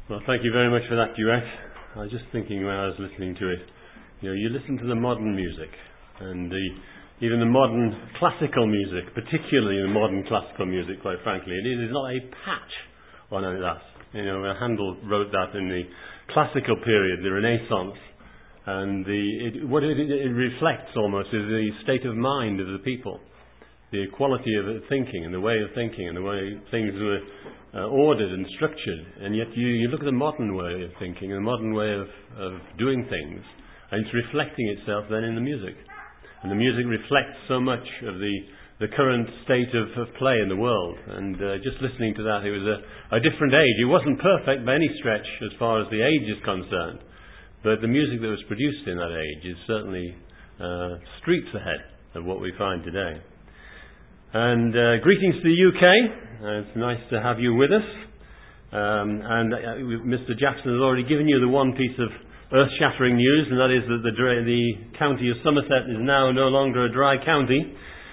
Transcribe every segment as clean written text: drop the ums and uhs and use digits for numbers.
Well, thank you very much for that duet. I was just thinking when I was listening to it, you listen to the modern music and even the modern classical music, particularly the modern classical music, quite frankly, it is not a patch on that. Handel wrote that in the classical period, the Renaissance, and what it reflects almost is the state of mind of the people, the quality of thinking and the way of thinking and the way things were ordered and structured. And yet you look at the modern way of thinking and the modern way of doing things, and it's reflecting itself then in the music. And the music reflects so much of the current state of play in the world. And just listening to that, it was a different age. It wasn't perfect by any stretch as far as the age is concerned, but the music that was produced in that age is certainly streets ahead of what we find today. And greetings to the UK. It's nice to have you with us. And Mr. Jackson has already given you the one piece of earth-shattering news, and that is that the county of Somerset is now no longer a dry county.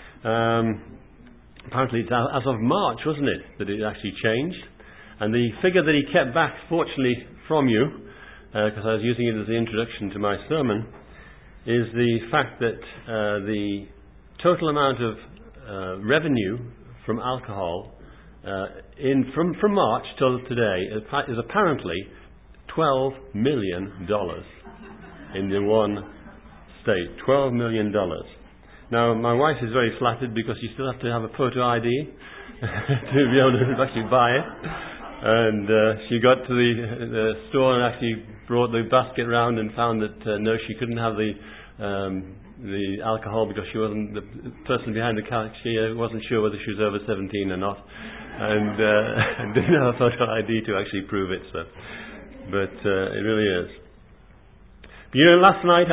Apparently it's as of March, wasn't it, that it actually changed. And the figure that he kept back, fortunately, from you, because I was using it as the introduction to my sermon, is the fact that the total amount of revenue from alcohol from March till today is apparently $12 million in the one state. $12 million. Now, my wife is very flattered because you still have to have a photo ID to be able to actually buy it. And she got to the store and actually brought the basket round and found that no, she couldn't have the alcohol because she wasn't, the person behind the counter, she wasn't sure whether she was over 17 or not, and didn't have a photo ID to actually prove it. But it really is. But last night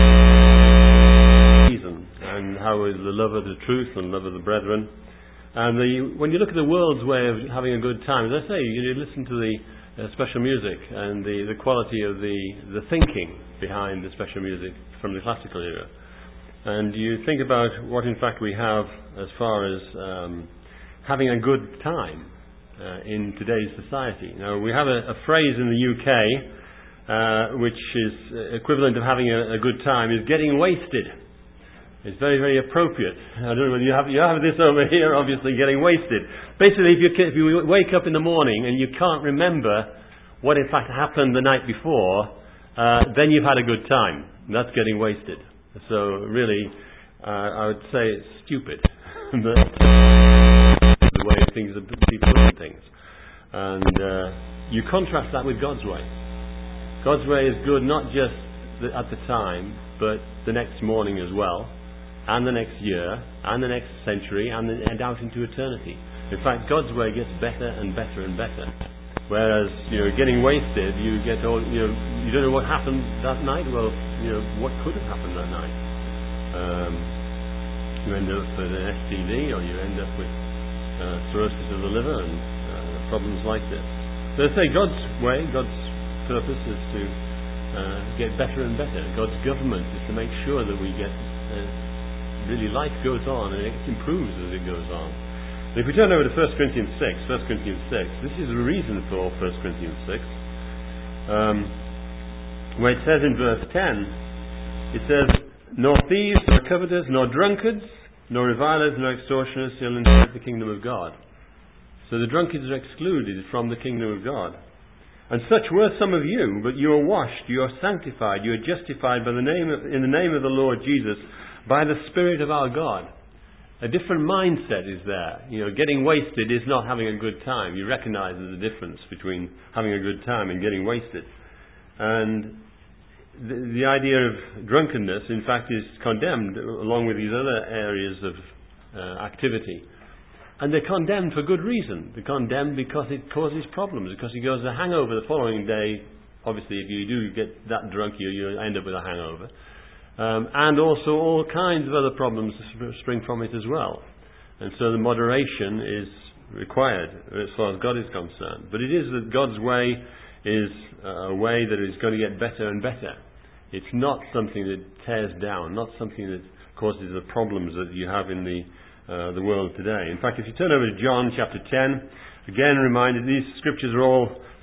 season and how is the love of the truth and love of the brethren, and when you look at the world's way of having a good time, as I say, you listen to the special music and the quality of the thinking behind the special music from the classical era, and you think about what in fact we have as far as having a good time in today's society. Now, we have a phrase in the UK which is equivalent of having a good time, is getting wasted. It's very, very appropriate. I don't know whether you have this over here, obviously, getting wasted. Basically, if you wake up in the morning and you can't remember what in fact happened the night before, then you've had a good time. That's getting wasted. So really, I would say it's stupid. But the way things are people look at things. And you contrast that with God's way. God's way is good not just at the time, but the next morning as well, and the next year, and the next century, and out into eternity. In fact, God's way gets better and better and better. Whereas, getting wasted, you get all, you don't know what happened that night. Well, what could have happened that night? You end up with an STD, or you end up with cirrhosis of the liver and problems like this. So they say God's way, God's purpose is to get better and better. God's government is to make sure that we get really life goes on and it improves as it goes on. And if we turn over to 1 Corinthians 6, this is the reason for 1 Corinthians 6, where it says in verse 10, it says, "Nor thieves, nor covetous, nor drunkards, nor revilers, nor extortioners shall inherit the kingdom of God." So the drunkards are excluded from the kingdom of God. "And such were some of you, but you are washed, you are sanctified, you are justified in the name of the Lord Jesus, by the Spirit of our God." A different mindset is there. Getting wasted is not having a good time. You recognize there's a difference between having a good time and getting wasted. And the idea of drunkenness, in fact, is condemned along with these other areas of activity. And they're condemned for good reason. They're condemned because it causes problems, because it goes a hangover the following day. Obviously, if you do get that drunk, you end up with a hangover. And also all kinds of other problems spring from it as well. And so the moderation is required as far as God is concerned. But it is that God's way is a way that is going to get better and better. It's not something that tears down, not something that causes the problems that you have in the world today. In fact, if you turn over to John chapter 10, again reminded, these scriptures are all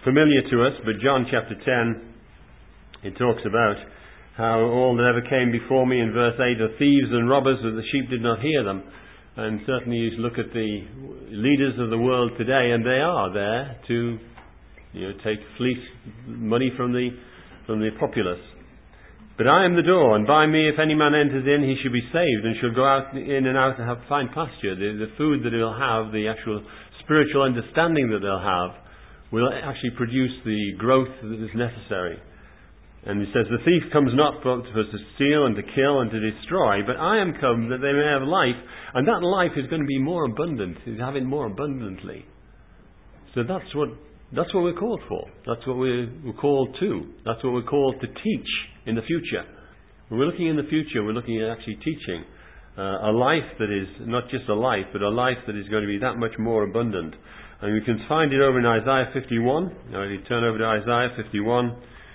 familiar to us, but John chapter 10, it talks about how all that ever came before me in verse 8 are thieves and robbers, that the sheep did not hear them. And certainly you look at the leaders of the world today, and they are there to take fleece money from the populace. But I am the door, and by me if any man enters in, he shall be saved, and shall go out in and out and have fine pasture. The food that he'll have, the actual spiritual understanding that they'll have, will actually produce the growth that is necessary. And he says, the thief comes not but to steal and to kill and to destroy, but I am come that they may have life, and that life is going to be more abundant, is having more abundantly. So that's what we're called for. That's what we're called to. That's what we're called to teach in the future. When we're looking in the future, we're looking at actually teaching a life that is not just a life, but a life that is going to be that much more abundant. And we can find it over in Isaiah 51. Now, you turn over to Isaiah 51.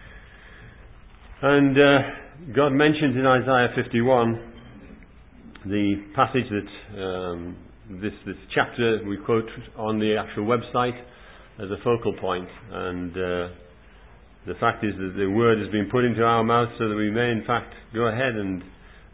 And God mentions in Isaiah 51 the passage that this chapter we quote on the actual website as a focal point. And the fact is that the word has been put into our mouths so that we may in fact go ahead and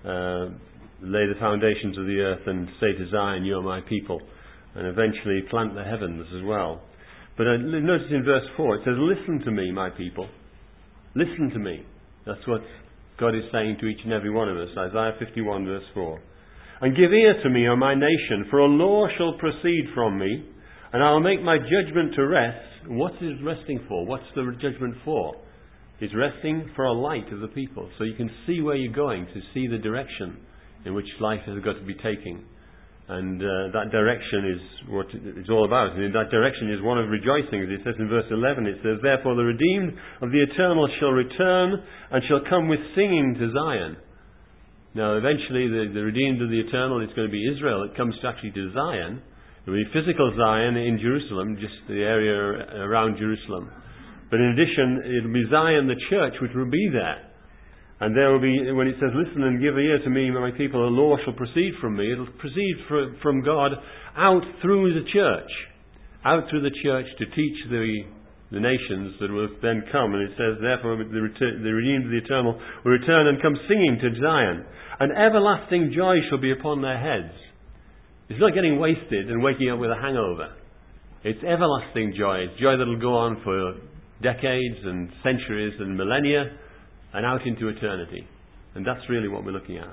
lay the foundations of the earth and say to Zion, you are my people, and eventually plant the heavens as well. But notice in verse 4 it says, listen to me, my people. Listen to me. That's what God is saying to each and every one of us. Isaiah 51 verse 4. And give ear to me, O my nation, for a law shall proceed from me, and I will make my judgment to rest. What is resting for? What's the judgment for? It's resting for a light of the people, so you can see where you're going, to see the direction in which life has got to be taking. And that direction is what it's all about. And that direction is one of rejoicing. As it says in verse 11, it says, therefore the redeemed of the eternal shall return and shall come with singing to Zion. Now eventually the redeemed of the eternal is going to be Israel. It comes actually to Zion. It will be physical Zion in Jerusalem, just the area around Jerusalem. But in addition, it will be Zion, the church, which will be there. And there will be, when it says, listen and give ear to me, my people, a law shall proceed from me. It will proceed from God out through the church. Out through the church to teach the nations that will then come. And it says, therefore, the redeemed of the eternal will return and come singing to Zion. And everlasting joy shall be upon their heads. It's not getting wasted and waking up with a hangover. It's everlasting joy. It's joy that will go on for decades and centuries and millennia, and out into eternity. And that's really what we're looking at.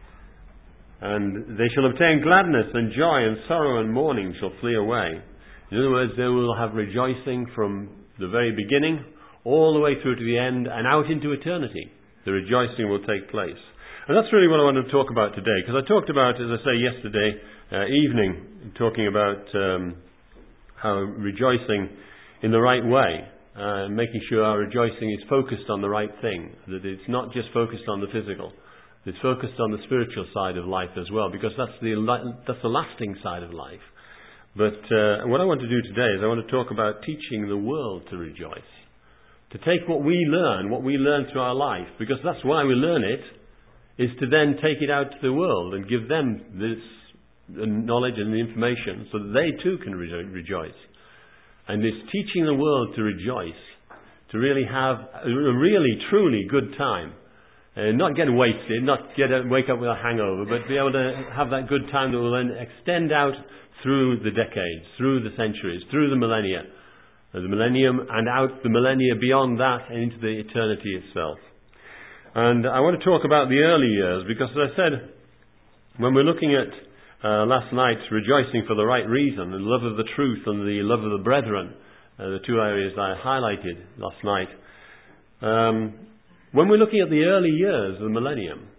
And they shall obtain gladness and joy, and sorrow and mourning shall flee away. In other words, they will have rejoicing from the very beginning all the way through to the end and out into eternity. The rejoicing will take place. And that's really what I want to talk about today, because I talked about, as I say, yesterday evening, talking about how rejoicing in the right way, making sure our rejoicing is focused on the right thing, that it's not just focused on the physical, it's focused on the spiritual side of life as well, because that's the lasting side of life. But what I want to do today is I want to talk about teaching the world to rejoice, to take what we learn through our life, because that's why we learn it, is to then take it out to the world and give them this knowledge and the information so that they too can rejoice. And it's teaching the world to rejoice, to really have a really, truly good time. Not get wasted, not wake up with a hangover, but be able to have that good time that will then extend out through the decades, through the centuries, through the millennia. The millennium and out the millennia beyond that and into the eternity itself. And I want to talk about the early years, because as I said, when we're looking at last night, rejoicing for the right reason, and love of the truth and the love of the brethren, the two areas I highlighted last night. When we're looking at the early years of the millennium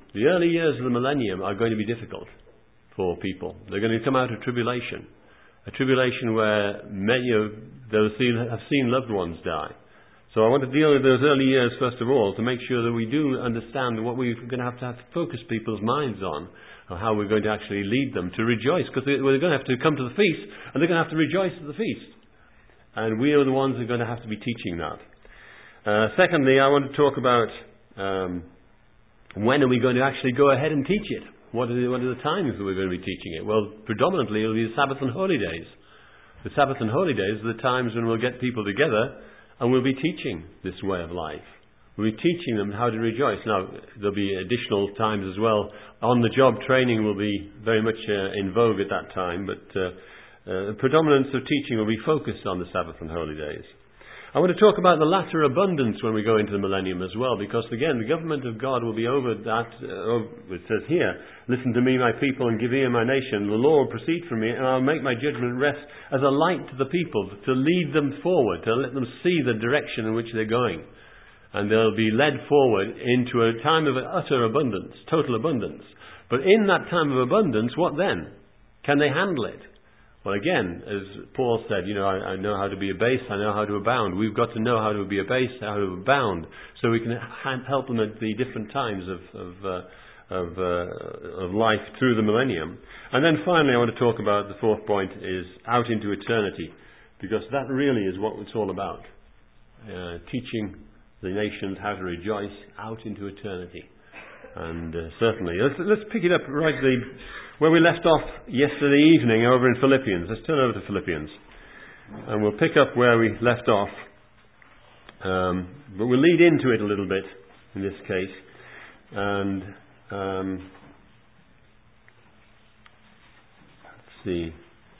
are going to be difficult for people. They're going to come out of tribulation, a tribulation where many of those have seen loved ones die. So I want to deal with those early years first of all, to make sure that we do understand what we're going to have focus people's minds on, or how we're going to actually lead them to rejoice, because they're going to have to come to the feast, and they're going to have to rejoice at the feast. And we are the ones who are going to have to be teaching that. Secondly, I want to talk about when are we going to actually go ahead and teach it? What are the times that we're going to be teaching it? Well, predominantly it'll be the Sabbath and Holy Days. The Sabbath and Holy Days are the times when we'll get people together And we'll be teaching this way of life. We'll be teaching them how to rejoice. Now, there'll be additional times as well. On-the-job training will be very much in vogue at that time, but the predominance of teaching will be focused on the Sabbath and holy days. I want to talk about the latter abundance when we go into the millennium as well, because again, the government of God will be over that. It says here, listen to me, my people, and give ear, my nation. The law will proceed from me, and I'll make my judgment rest as a light to the people, to lead them forward, to let them see the direction in which they're going. And they'll be led forward into a time of utter abundance, total abundance. But in that time of abundance, what then? Can they handle it? Well, again, as Paul said, I know how to be abased, I know how to abound. We've got to know how to be abased, how to abound, so we can help them at the different times of life through the millennium. And then finally, I want to talk about the fourth point is out into eternity, because that really is what it's all about. Teaching the nations how to rejoice out into eternity. And certainly, let's pick it up right where we left off yesterday evening over in Philippians. Let's turn over to Philippians. And we'll pick up where we left off. But we'll lead into it a little bit in this case. And let's see.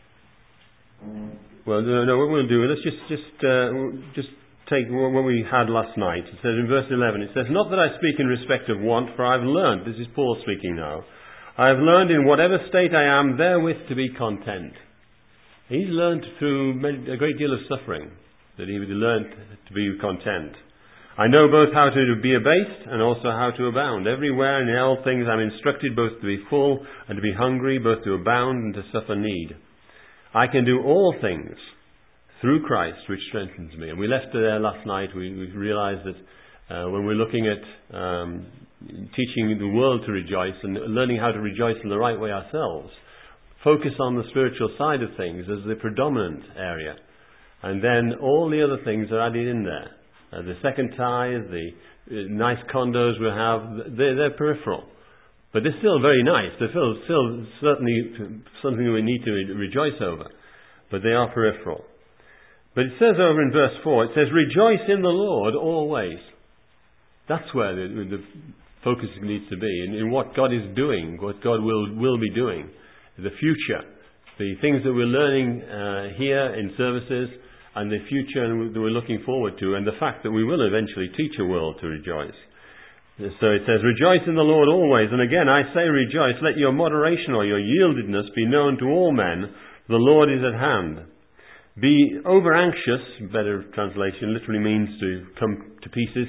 Well, no, what we'll do, let's just take what we had last night. It says in verse 11, it says, not that I speak in respect of want, for I've learned, this is Paul speaking now, I have learned in whatever state I am therewith to be content. He's learned through a great deal of suffering that he would learn to be content. I know both how to be abased and also how to abound. Everywhere and in all things I'm instructed both to be full and to be hungry, both to abound and to suffer need. I can do all things through Christ which strengthens me. And we left it there last night. We realized that when we're looking at teaching the world to rejoice and learning how to rejoice in the right way ourselves, focus on the spiritual side of things as the predominant area. And then all the other things are added in there. The second tithe, the nice condos we have, they're peripheral. But they're still very nice. They're still certainly something we need to rejoice over. But they are peripheral. But it says over in verse 4, it says, rejoice in the Lord always. That's where the focus needs to be, in what God is doing, what God will be doing, the future, the things that we're learning here in services, and the future that we're looking forward to, and the fact that we will eventually teach a world to rejoice. So it says, rejoice in the Lord always. And again, I say rejoice. Let your moderation or your yieldedness be known to all men. The Lord is at hand. Be over anxious, better translation, literally means to come to pieces.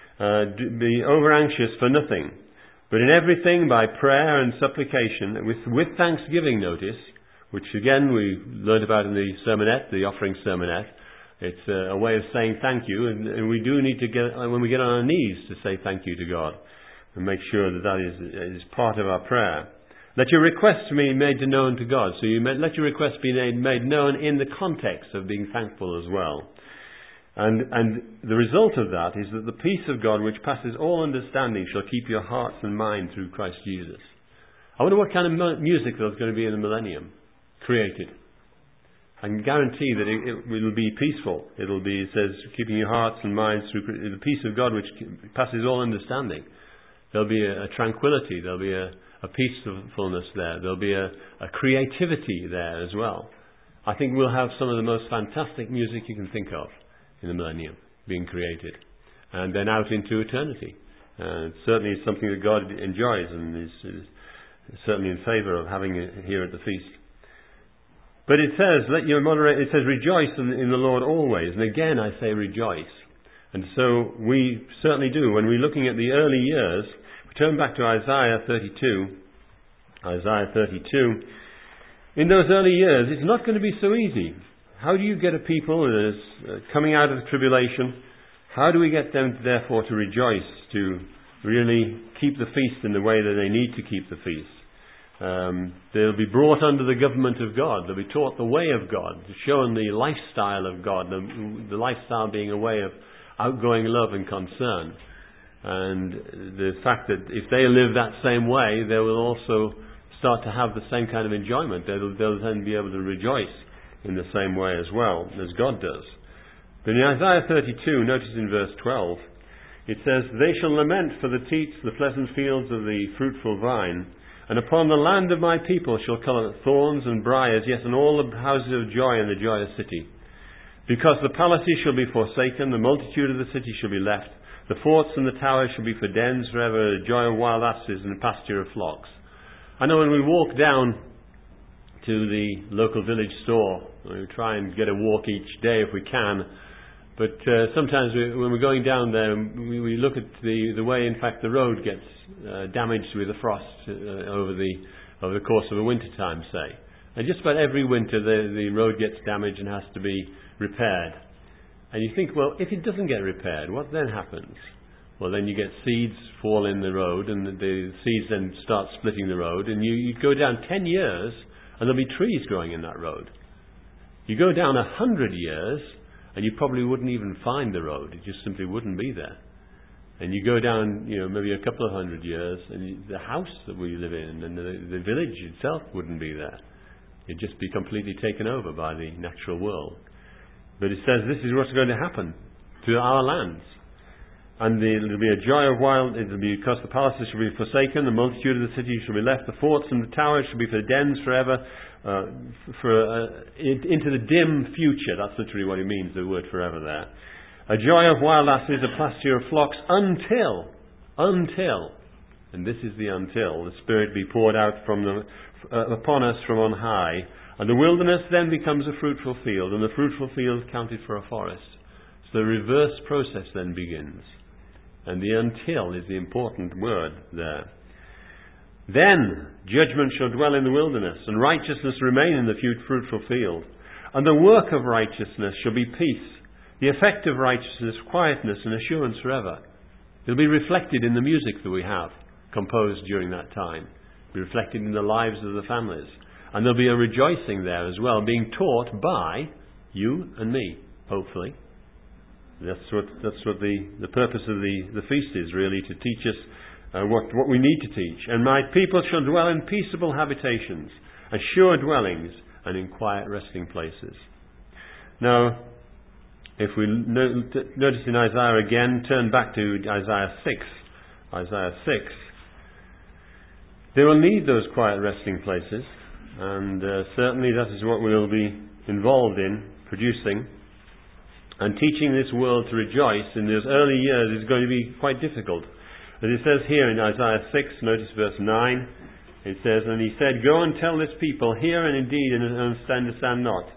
Be over anxious for nothing, but in everything by prayer and supplication, with thanksgiving notice, which again we learned about in the sermonette, the offering sermonette. It's a way of saying thank you, and we do need to get, when we get on our knees, to say thank you to God, and make sure that is part of our prayer. Let your requests be made known to God. So let your requests be made known in the context of being thankful as well. And the result of that is that the peace of God, which passes all understanding, shall keep your hearts and mind through Christ Jesus. I wonder what kind of music there's going to be in the millennium created. I can guarantee that it will be peaceful. It says, keeping your hearts and minds through the peace of God, which passes all understanding. There'll be a tranquility. There'll be a peacefulness there. There'll be a creativity there as well. I think we'll have some of the most fantastic music you can think of in the millennium being created, and then out into eternity. Certainly it's something that God enjoys and is certainly in favour of having it here at the feast. But it says, it says rejoice in the Lord always. And again I say rejoice. And so we certainly do. When we're looking at the early years, we turn back to Isaiah 32. Isaiah 32. In those early years, it's not going to be so easy. How do you get a people that is coming out of the tribulation? How do we get them, therefore, to rejoice, to really keep the feast in the way that they need to keep the feast? They'll be brought under the government of God. They'll be taught the way of God, shown the lifestyle of God, the lifestyle being a way of outgoing love and concern. And the fact that if they live that same way, they will also start to have the same kind of enjoyment. They'll then be able to rejoice in the same way as well as God does. But in Isaiah 32, notice in verse 12, it says, "They shall lament for the teats, the pleasant fields of the fruitful vine, and upon the land of my people shall come thorns and briars, yes, and all the houses of joy in the joyous city. Because the palaces shall be forsaken, the multitude of the city shall be left, the forts and the towers shall be for dens forever, the joy of wild asses and the pasture of flocks." I know when we walk down to the local village store, we try and get a walk each day if we can, but sometimes when we're going down there, we look at the way, in fact, the road gets damaged with the frost over the course of a winter time, say. And just about every winter the road gets damaged and has to be repaired. And you think, well, if it doesn't get repaired, what then happens? Well, then you get seeds fall in the road, and the seeds then start splitting the road, and you go down 10 years, and there'll be trees growing in that road. You go down 100 years, and you probably wouldn't even find the road. It just simply wouldn't be there. And you go down, maybe a couple of 100 years, and the house that we live in and the village itself wouldn't be there. It'd just be completely taken over by the natural world. But it says this is what's going to happen to our lands. And it'll be a joy of wild, it'll be because the palaces shall be forsaken, the multitude of the cities shall be left, the forts and the towers shall be for dens forever, into the dim future. That's literally what it means, the word forever there. A joy of wild asses, a pasture of flocks, until, and this is the until, the Spirit be poured out upon us from on high, and the wilderness then becomes a fruitful field, and the fruitful field counted for a forest. So the reverse process then begins. And the until is the important word there. Then judgment shall dwell in the wilderness, and righteousness remain in the fruitful field. And the work of righteousness shall be peace. The effect of righteousness, quietness and assurance forever. It will be reflected in the music that we have composed during that time. It will be reflected in the lives of the families. And there'll be a rejoicing there as well, being taught by you and me, hopefully. That's what the purpose of the feast is, really, to teach us what we need to teach. "And my people shall dwell in peaceable habitations, and sure dwellings, and in quiet resting places." Now, if we notice in Isaiah again, turn back to Isaiah 6. Isaiah 6. They will need those quiet resting places, and certainly that is what we'll be involved in producing. And teaching this world to rejoice in those early years is going to be quite difficult. As it says here in Isaiah 6, notice verse 9, it says, "And he said, Go and tell this people, hear and indeed and understand not.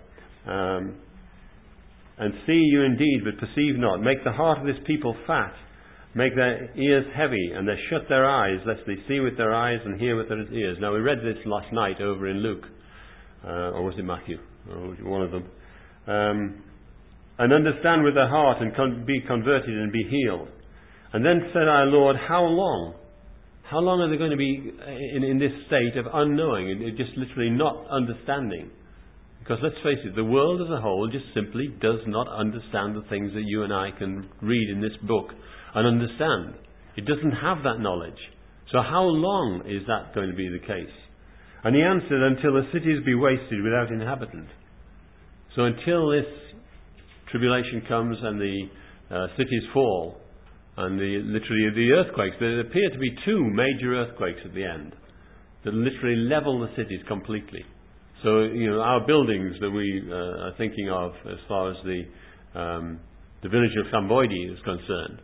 And see you indeed, but perceive not. Make the heart of this people fat. Make their ears heavy, and they shut their eyes, lest they see with their eyes and hear with their ears." Now, we read this last night over in Luke. Or was it Matthew? One of them. "And understand with their heart, and be converted and be healed. And then said I, Lord, how long? How long are they going to be in this state of unknowing, and just literally not understanding? Because let's face it, the world as a whole just simply does not understand the things that you and I can read in this book and understand. It doesn't have that knowledge. So how long is that going to be the case? And he answered, Until the cities be wasted without inhabitant." So until this tribulation comes and the cities fall, and literally the earthquakes, there appear to be two major earthquakes at the end that literally level the cities completely. So, our buildings that we are thinking of as far as the village of Llanboidy is concerned,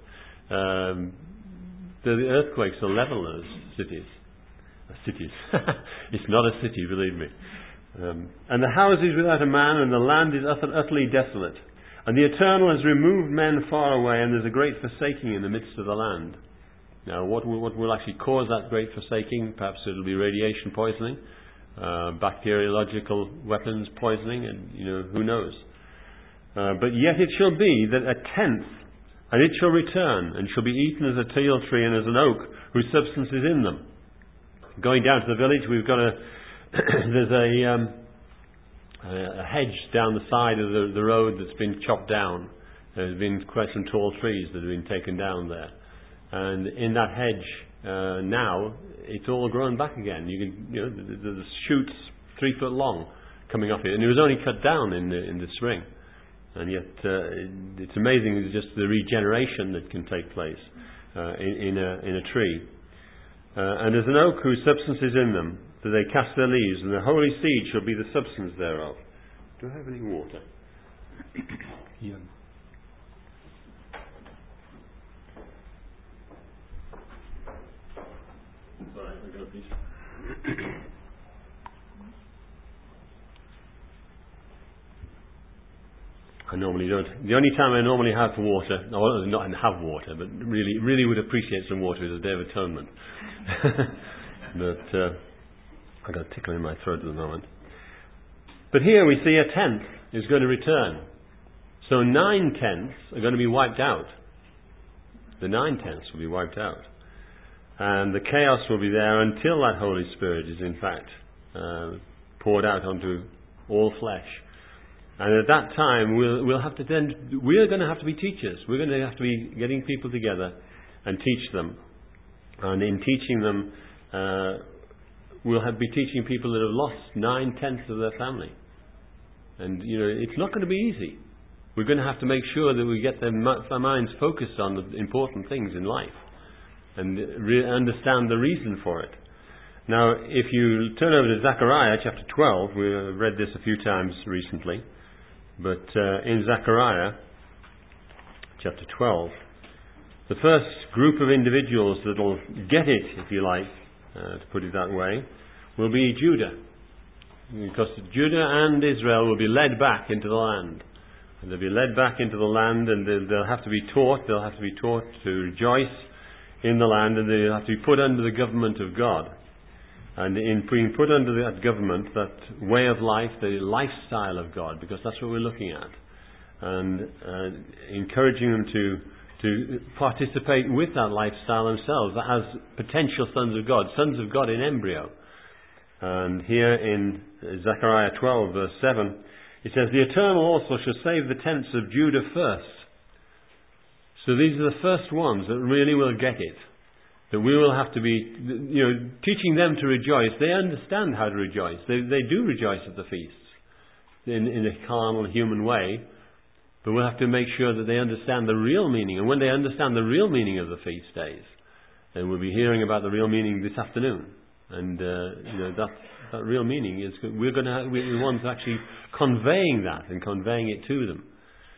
the earthquakes will level those cities. It's not a city, believe me. "And the house is without a man, and the land is utterly desolate. And the Eternal has removed men far away, and there's a great forsaking in the midst of the land." Now, what will actually cause that great forsaking? Perhaps it'll be radiation poisoning, bacteriological weapons poisoning, and who knows. "But yet it shall be that a tenth, and it shall return, and shall be eaten as a teil tree and as an oak, whose substance is in them." Going down to the village, we've got there's a hedge down the side of the road that's been chopped down. There's been quite some tall trees that have been taken down there. And in that hedge now, it's all grown back again. The shoots 3 foot long coming off it. And it was only cut down in the spring. And yet it's amazing just the regeneration that can take place in a tree. And as an oak whose substance is in them, that they cast their leaves, and the holy seed shall be the substance thereof. Do I have any water? Yeah. Sorry, I've got a piece. I normally don't. The only time I normally have water, not have water, but really would appreciate some water is a Day of Atonement. But I've got a tickle in my throat at the moment. But here we see a tenth is going to return. So 9/10 are going to be wiped out. The 9/10 will be wiped out. And the chaos will be there until that Holy Spirit is in fact poured out onto all flesh. And at that time we're going to have to be teachers. We're going to have to be getting people together and teach them. And in teaching them, we'll be teaching people that have lost 9/10 of their family. And it's not going to be easy. We're going to have to make sure that we get their minds focused on the important things in life and understand the reason for it. Now, if you turn over to Zechariah chapter 12, we've read this a few times recently, but in Zechariah chapter 12, the first group of individuals that will get it, if you like, to put it that way, will be Judah. Because Judah and Israel will be led back into the land. And they'll be led back into the land, and they'll have to be taught. They'll have to be taught to rejoice in the land, and they'll have to be put under the government of God. And in being put under that government, that way of life, the lifestyle of God, because that's what we're looking at, and encouraging them to participate with that lifestyle themselves as potential sons of God in embryo. And here in Zechariah 12 verse 7, it says, "The Eternal also shall save the tents of Judah first." So these are the first ones that really will get it. That we will have to be, teaching them to rejoice. They understand how to rejoice. They do rejoice at the feasts in a carnal, human way. But we'll have to make sure that they understand the real meaning. And when they understand the real meaning of the feast days, then we'll be hearing about the real meaning this afternoon. And that real meaning is we're the ones actually conveying that and conveying it to them.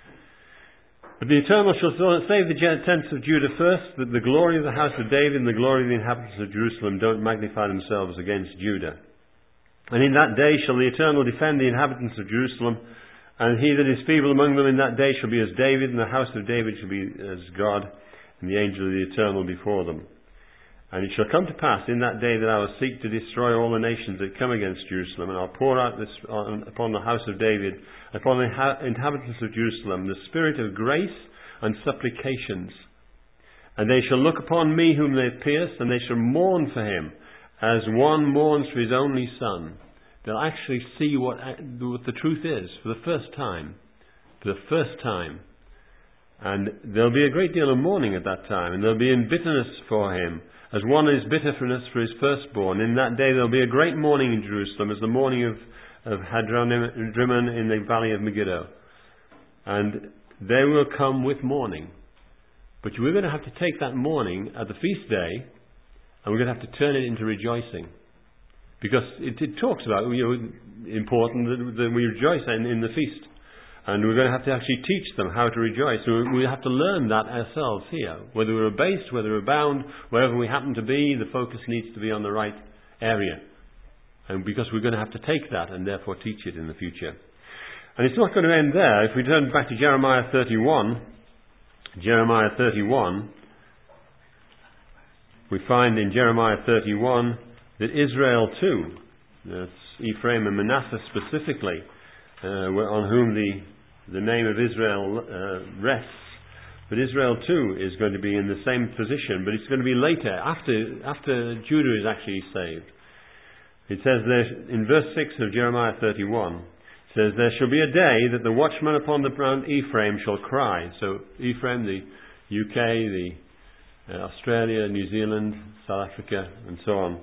But the Eternal shall save the tents of Judah first, that the glory of the house of David and the glory of the inhabitants of Jerusalem don't magnify themselves against Judah. And in that day shall the Eternal defend the inhabitants of Jerusalem, and he that is feeble among them in that day shall be as David, and the house of David shall be as God, and the angel of the Eternal before them. And it shall come to pass in that day that I will seek to destroy all the nations that come against Jerusalem, and I'll pour out this upon the house of David, upon the inhabitants of Jerusalem, the spirit of grace and supplications. And they shall look upon me whom they have pierced, and they shall mourn for him, as one mourns for his only son. They'll actually see what the truth is for the first time. For the first time. And there'll be a great deal of mourning at that time, and there'll be in bitterness for him, as one is bitterness for his firstborn. In that day there'll be a great mourning in Jerusalem, as the mourning of Hadramim in the valley of Megiddo. And they will come with mourning. But we're going to have to take that mourning at the feast day, and we're going to have to turn it into rejoicing. Because it talks about, important that we rejoice in the feast. And we're going to have to actually teach them how to rejoice. So we have to learn that ourselves here. Whether we're abased, whether we're bound, wherever we happen to be, the focus needs to be on the right area. And because we're going to have to take that and therefore teach it in the future. And it's not going to end there. If we turn back to Jeremiah 31, we find in Jeremiah 31 that Israel too, that's Ephraim and Manasseh specifically, on whom the name of Israel rests. But Israel too is going to be in the same position, but it's going to be later, after Judah is actually saved. It says there, in verse 6 of Jeremiah 31, it says, "There shall be a day that the watchman upon the Mount Ephraim shall cry." So Ephraim, the UK, Australia, New Zealand, South Africa, and so on,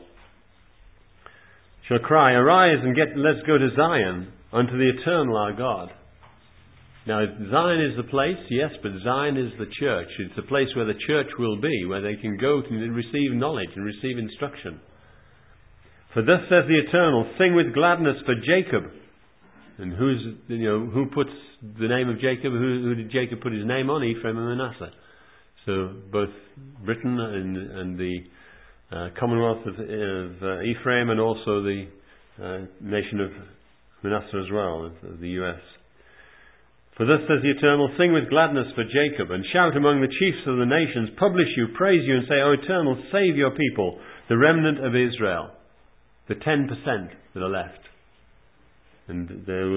shall cry, "Arise and let's go to Zion, unto the Eternal our God." Now, Zion is the place, yes, but Zion is the church. It's the place where the church will be, where they can go to receive knowledge and receive instruction. For thus says the Eternal, sing with gladness for Jacob. And who puts the name of Jacob? Who did Jacob put his name on? Ephraim and Manasseh. So both Britain and the Commonwealth of Ephraim, and also the nation of Manasseh as well, of the US. For thus says the Eternal, sing with gladness for Jacob, and shout among the chiefs of the nations, publish you, praise you, and say, O Eternal, save your people, the remnant of Israel, the 10% that are left. But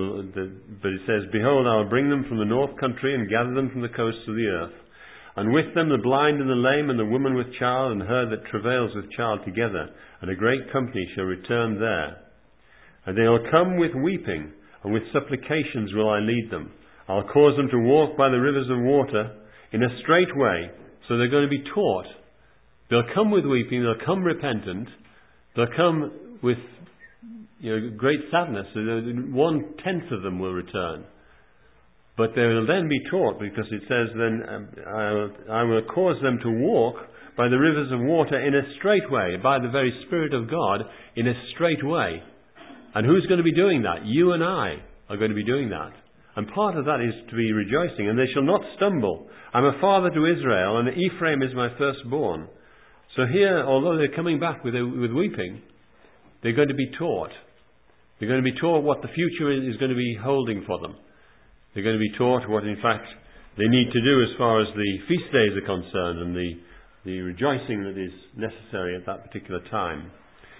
it says, behold, I will bring them from the north country and gather them from the coasts of the earth. And with them the blind and the lame and the woman with child and her that travails with child together, and a great company shall return there. And they will come with weeping, and with supplications will I lead them. I'll cause them to walk by the rivers of water in a straight way. So they're going to be taught. They'll come with weeping, they'll come repentant, they'll come with great sadness. 1/10 of them will return. But they will then be taught, because it says then, I will cause them to walk by the rivers of water in a straight way, by the very Spirit of God, in a straight way. And who's going to be doing that? You and I are going to be doing that. And part of that is to be rejoicing. And they shall not stumble. I'm a father to Israel, and Ephraim is my firstborn. So here, although they're coming back with weeping, they're going to be taught. They're going to be taught what the future is going to be holding for them. They're going to be taught what, in fact, they need to do as far as the feast days are concerned, and the rejoicing that is necessary at that particular time.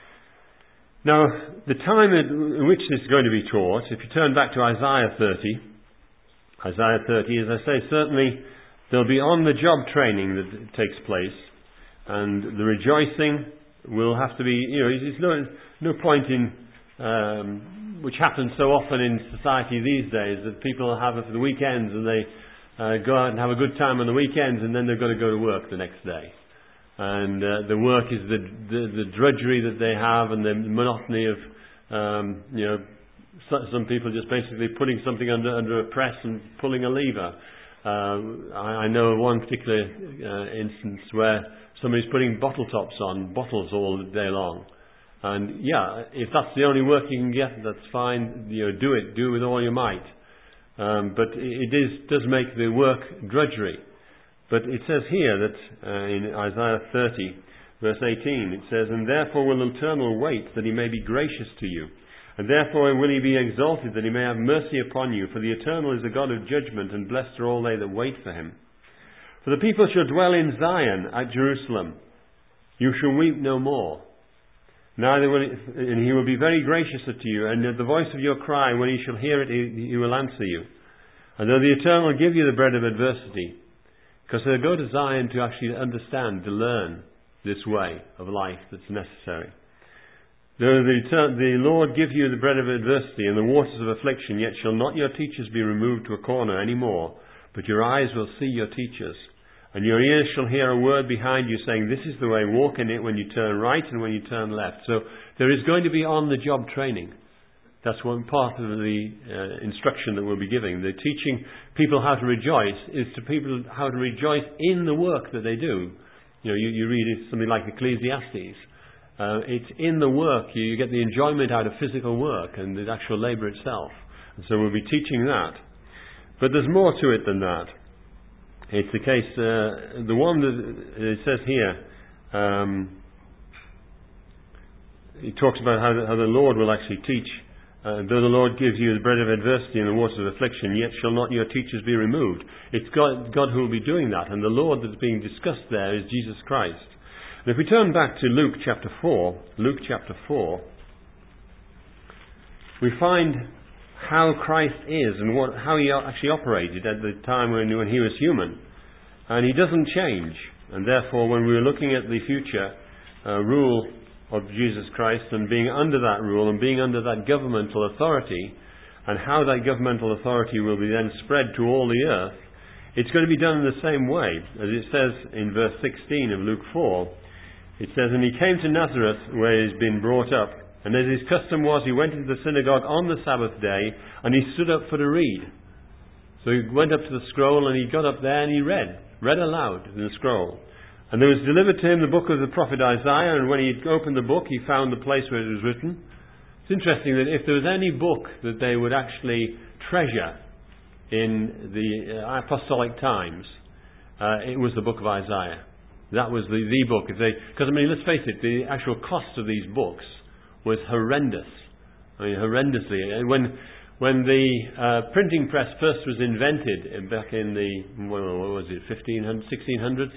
Now, the time in which this is going to be taught, if you turn back to Isaiah 30, as I say, certainly there'll be on-the-job training that takes place, and the rejoicing will have to be, there's no point in, which happens so often in society these days, that people have it for the weekends, and they go out and have a good time on the weekends, and then they've got to go to work the next day. And the work is the drudgery that they have, and the monotony of, some people just basically putting something under a press and pulling a lever. I know of one particular instance where somebody's putting bottle tops on bottles all day long. And if that's the only work you can get, that's fine. Do it with all your might. But it does make the work drudgery. But it says here that in Isaiah 30, verse 18, it says, and therefore will the Eternal wait, that he may be gracious to you. And therefore will he be exalted, that he may have mercy upon you. For the Eternal is a God of judgment, and blessed are all they that wait for him. For the people shall dwell in Zion at Jerusalem. You shall weep no more. And he will be very gracious unto you, and at the voice of your cry, when he shall hear it, he will answer you. And though the Eternal give you the bread of adversity, because they'll go to Zion to actually understand, to learn this way of life that's necessary. Though the Lord give you the bread of adversity and the waters of affliction, yet shall not your teachers be removed to a corner any more, but your eyes will see your teachers. And your ears shall hear a word behind you saying, this is the way, walk in it when you turn right and when you turn left. So there is going to be on-the-job training. That's one part of the instruction that we'll be giving. The teaching people how to rejoice is to people how to rejoice in the work that they do. You read something like Ecclesiastes. It's in the work. You get the enjoyment out of physical work and the actual labour itself. And so we'll be teaching that. But there's more to it than that. It's the case, the one that it says here, it talks about how the Lord will actually teach. Though the Lord gives you the bread of adversity and the waters of affliction, yet shall not your teachers be removed. It's God who will be doing that, and the Lord that's being discussed there is Jesus Christ. And if we turn back to Luke chapter 4, we find how Christ is and how he actually operated at the time when he was human. And he doesn't change. And therefore, when we're looking at the future rule of Jesus Christ and being under that rule and being under that governmental authority, and how that governmental authority will be then spread to all the earth, it's going to be done in the same way. As it says in verse 16 of Luke 4, it says, and he came to Nazareth where he has been brought up, and as his custom was, he went into the synagogue on the Sabbath day, and he stood up for to read. So he went up to the scroll and he got up there and he read aloud in the scroll. And there was delivered to him the book of the prophet Isaiah, and when he opened the book, he found the place where it was written. It's interesting that if there was any book that they would actually treasure in the apostolic times, it was the book of Isaiah. That was the book. Because, let's face it, the actual cost of these books was horrendous. Horrendously. When the printing press first was invented back in the, what was it, 1600s,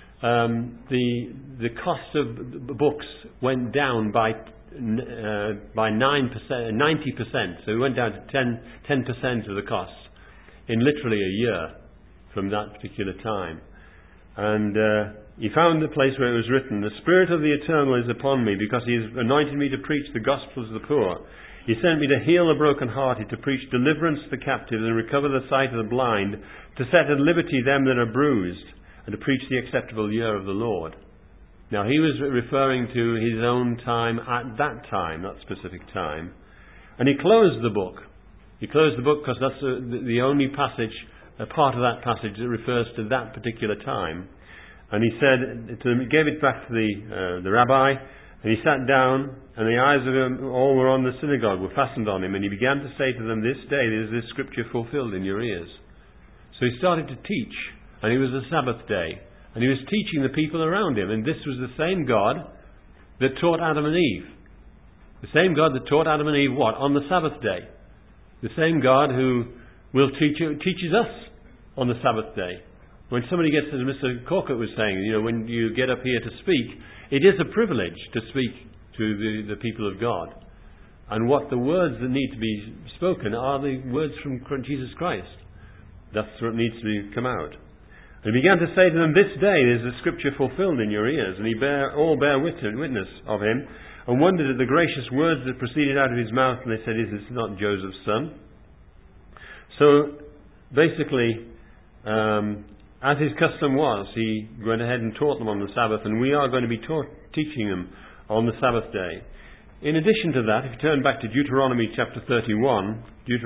the cost of books went down by 9%, 90%. So it went down to 10% of the cost in literally a year from that particular time. And he found the place where it was written, "The Spirit of the Eternal is upon me, because he has anointed me to preach the gospel to the poor. He sent me to heal the brokenhearted, to preach deliverance to the captives, and recover the sight of the blind, to set at liberty them that are bruised, and to preach the acceptable year of the Lord." Now he was referring to his own time at that time, that specific time. And he closed the book. He closed the book because that's the only passage, a part of that passage that refers to that particular time. And he said, he gave it back to the rabbi, and he sat down, and the eyes of them all were on the synagogue, were fastened on him, and he began to say to them, "This day is this scripture fulfilled in your ears." So he started to teach, and it was the Sabbath day, and he was teaching the people around him, and this was the same God that taught Adam and Eve. The same God that taught Adam and Eve what? On the Sabbath day. The same God who will teaches us on the Sabbath day. When somebody gets, as Mr. Corkett was saying, when you get up here to speak, it is a privilege to speak to the people of God. And what the words that need to be spoken are the words from Jesus Christ. That's what needs to come out. And he began to say to them, "This day is the scripture fulfilled in your ears." And all bear witness of him, and wondered at the gracious words that proceeded out of his mouth. And they said, "Is this not Joseph's son?" So basically, as his custom was, he went ahead and taught them on the Sabbath, and we are going to be teaching them on the Sabbath day. In addition to that, if you turn back to Deuteronomy chapter 31,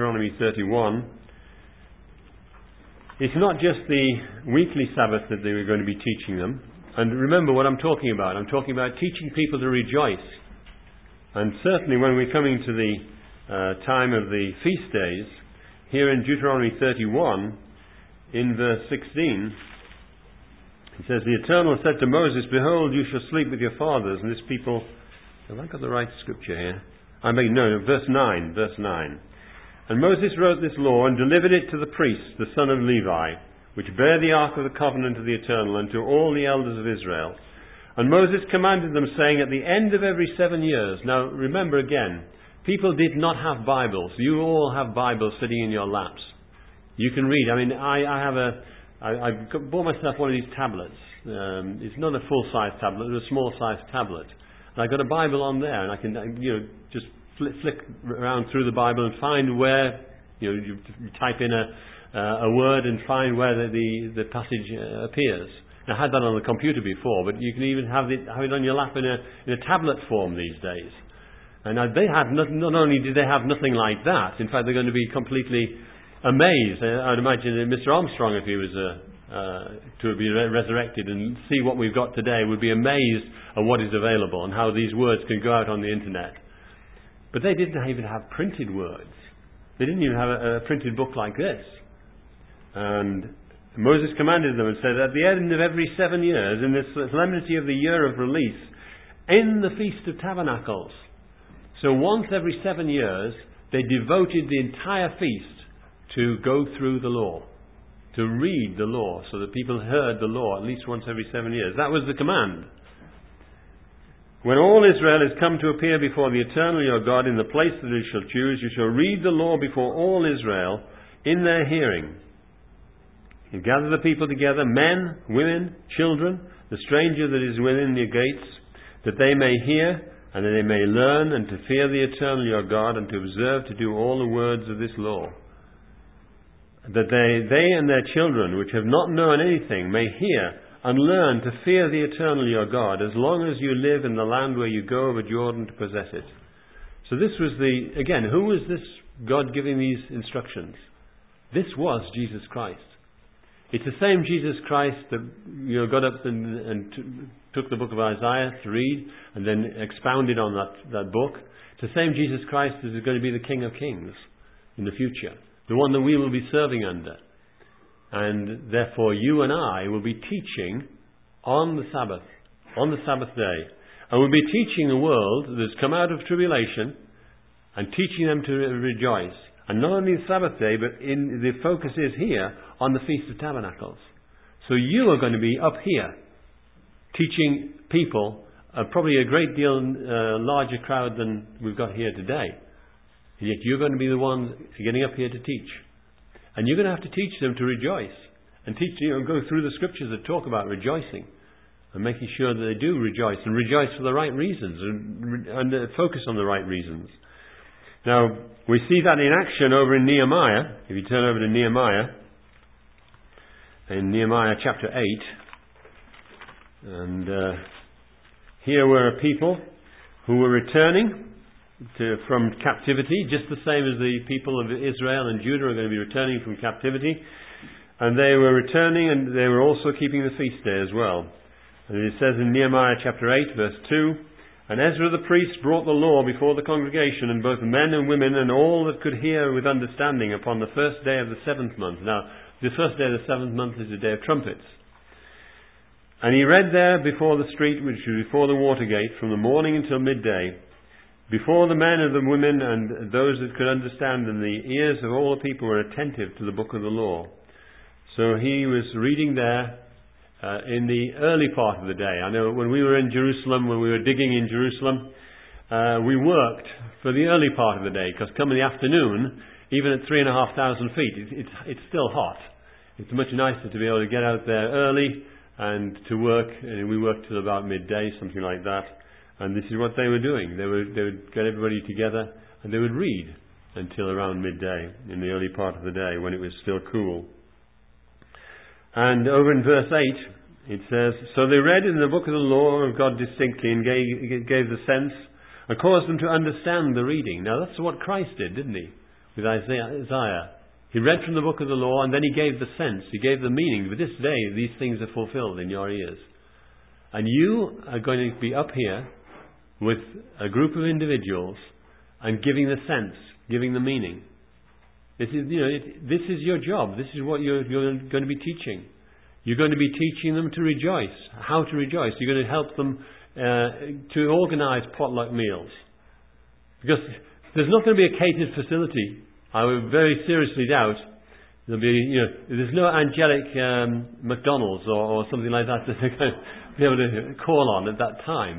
it's not just the weekly Sabbath that they were going to be teaching them. And remember what I'm talking about. I'm talking about teaching people to rejoice. And certainly when we're coming to the time of the feast days, here in Deuteronomy 31, in verse 16, it says, "The Eternal said to Moses, Behold, you shall sleep with your fathers." And this people, have I got the right scripture here? Verse 9. "And Moses wrote this law and delivered it to the priests, the son of Levi, which bear the ark of the covenant of the Eternal, and to all the elders of Israel. And Moses commanded them, saying, At the end of every 7 years." Now remember again, people did not have Bibles. You all have Bibles sitting in your laps. You can read. I bought myself one of these tablets. It's not a full-size tablet, it's a small-size tablet. And I got a Bible on there, and I can just flick around through the Bible and find where you type in a word and find where the passage appears. Now, I had that on the computer before, but you can even have it on your lap in a tablet form these days. And they had not only did they have nothing like that, in fact, they're going to be completely amazed. I'd imagine that Mr. Armstrong, if he was to be resurrected and see what we've got today, would be amazed at what is available and how these words can go out on the internet. But they didn't even have printed words. They didn't even have a printed book like this. And Moses commanded them and said, "At the end of every 7 years, in this solemnity of the year of release, in the Feast of Tabernacles." So once every 7 years, they devoted the entire feast to go through the law, to read the law, so that people heard the law at least once every 7 years. That was the command. "When all Israel is come to appear before the Eternal your God in the place that you shall choose, you shall read the law before all Israel in their hearing. You gather the people together, men, women, children, the stranger that is within your gates, that they may hear, and that they may learn, and to fear the Eternal your God, and to observe to do all the words of this law. That they and their children, which have not known anything, may hear and learn to fear the Eternal your God, as long as you live in the land where you go over Jordan to possess it." So this was who was this God giving these instructions? This was Jesus Christ. It's the same Jesus Christ that got up and took the book of Isaiah to read and then expounded on that book. It's the same Jesus Christ that is going to be the King of Kings in the future, the one that we will be serving under. And therefore you and I will be teaching on the Sabbath day. And we'll be teaching the world that's come out of tribulation and teaching them to rejoice. And not only the Sabbath day, but the focus is here on the Feast of Tabernacles. So you are going to be up here teaching people, probably a great deal larger crowd than we've got here today. And yet you're going to be the ones getting up here to teach. And you're going to have to teach them to rejoice. And go through the scriptures that talk about rejoicing. And making sure that they do rejoice. And rejoice for the right reasons. And focus on the right reasons. Now, we see that in action over in Nehemiah. If you turn over to Nehemiah. In Nehemiah chapter 8. And here were a people who were returning from captivity, just the same as the people of Israel and Judah are going to be returning from captivity. And they were returning, and they were also keeping the feast day as well. And it says in Nehemiah chapter 8 verse 2, "And Ezra the priest brought the law before the congregation, and both men and women and all that could hear with understanding upon the first day of the 7th month." Now, the first day of the 7th month is the day of trumpets. "And he read there before the street, which was before the water gate, from the morning until midday, before the men and the women and those that could understand, and the ears of all the people were attentive to the book of the law." So he was reading there in the early part of the day. I know when we were in Jerusalem, when we were digging in Jerusalem, we worked for the early part of the day, because come in the afternoon, even at 3,500 feet, it's still hot. It's much nicer to be able to get out there early and to work. And we worked till about midday, something like that. And this is what they were doing. They would get everybody together and they would read until around midday in the early part of the day when it was still cool. And over in verse 8 it says, "So they read in the book of the law of God distinctly and gave the sense and caused them to understand the reading." Now that's what Christ did, didn't he? With Isaiah. He read from the book of the law and then he gave the sense. He gave the meaning. But this day these things are fulfilled in your ears. And you are going to be up here with a group of individuals and giving the sense, giving the meaning. This is your job. This is what you're going to be teaching. You're going to be teaching them to rejoice, how to rejoice. You're going to help them to organise potluck meals. Because there's not going to be a catered facility. I would very seriously doubt there's no angelic McDonald's or something like that they're going to be able to call on at that time.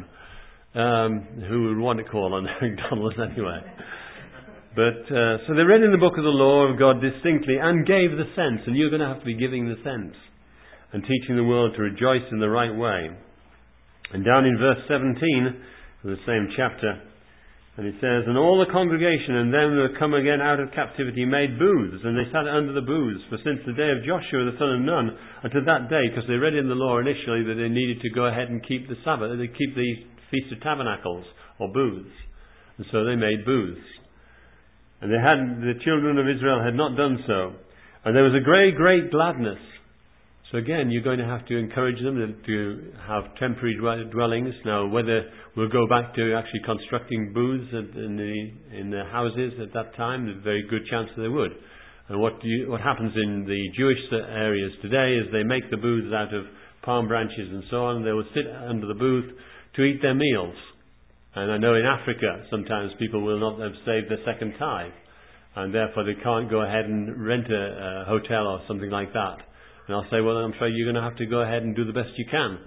Who would want to call on McDonald's anyway? But so they read in the book of the law of God distinctly and gave the sense, and you're going to have to be giving the sense and teaching the world to rejoice in the right way. And down in verse 17 of the same chapter, and it says, "And all the congregation and them that come again out of captivity made booths, and they sat under the booths, for since the day of Joshua the son of Nun unto that day," because they read in the law initially that they needed to go ahead and keep the Sabbath, they keep the Feast of Tabernacles or booths, and so they made booths. And the children of Israel had not done so, and there was a great gladness. So again, you're going to have to encourage them to have temporary dwellings. Now, whether we'll go back to actually constructing booths in the houses at that time, there's a very good chance that they would. And what happens in the Jewish areas today is they make the booths out of palm branches and so on. They will sit under the booth to eat their meals. And I know in Africa sometimes people will not have saved their second tithe, and therefore they can't go ahead and rent a hotel or something like that. And I'll say, well, I'm afraid you're going to have to go ahead and do the best you can.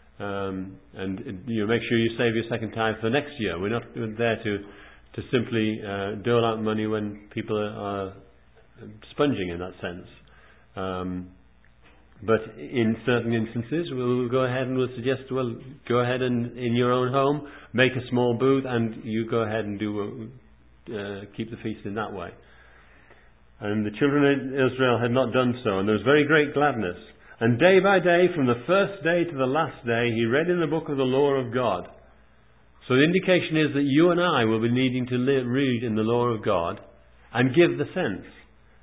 And make sure you save your second tithe for next year. We're not there to simply dole out money when people are sponging in that sense. But in certain instances, we'll go ahead and we'll suggest, well, go ahead and in your own home, make a small booth, and you go ahead and keep the feast in that way. And the children of Israel had not done so, and there was very great gladness. And day by day, from the first day to the last day, he read in the book of the law of God. So the indication is that you and I will be needing to read in the law of God and give the sense.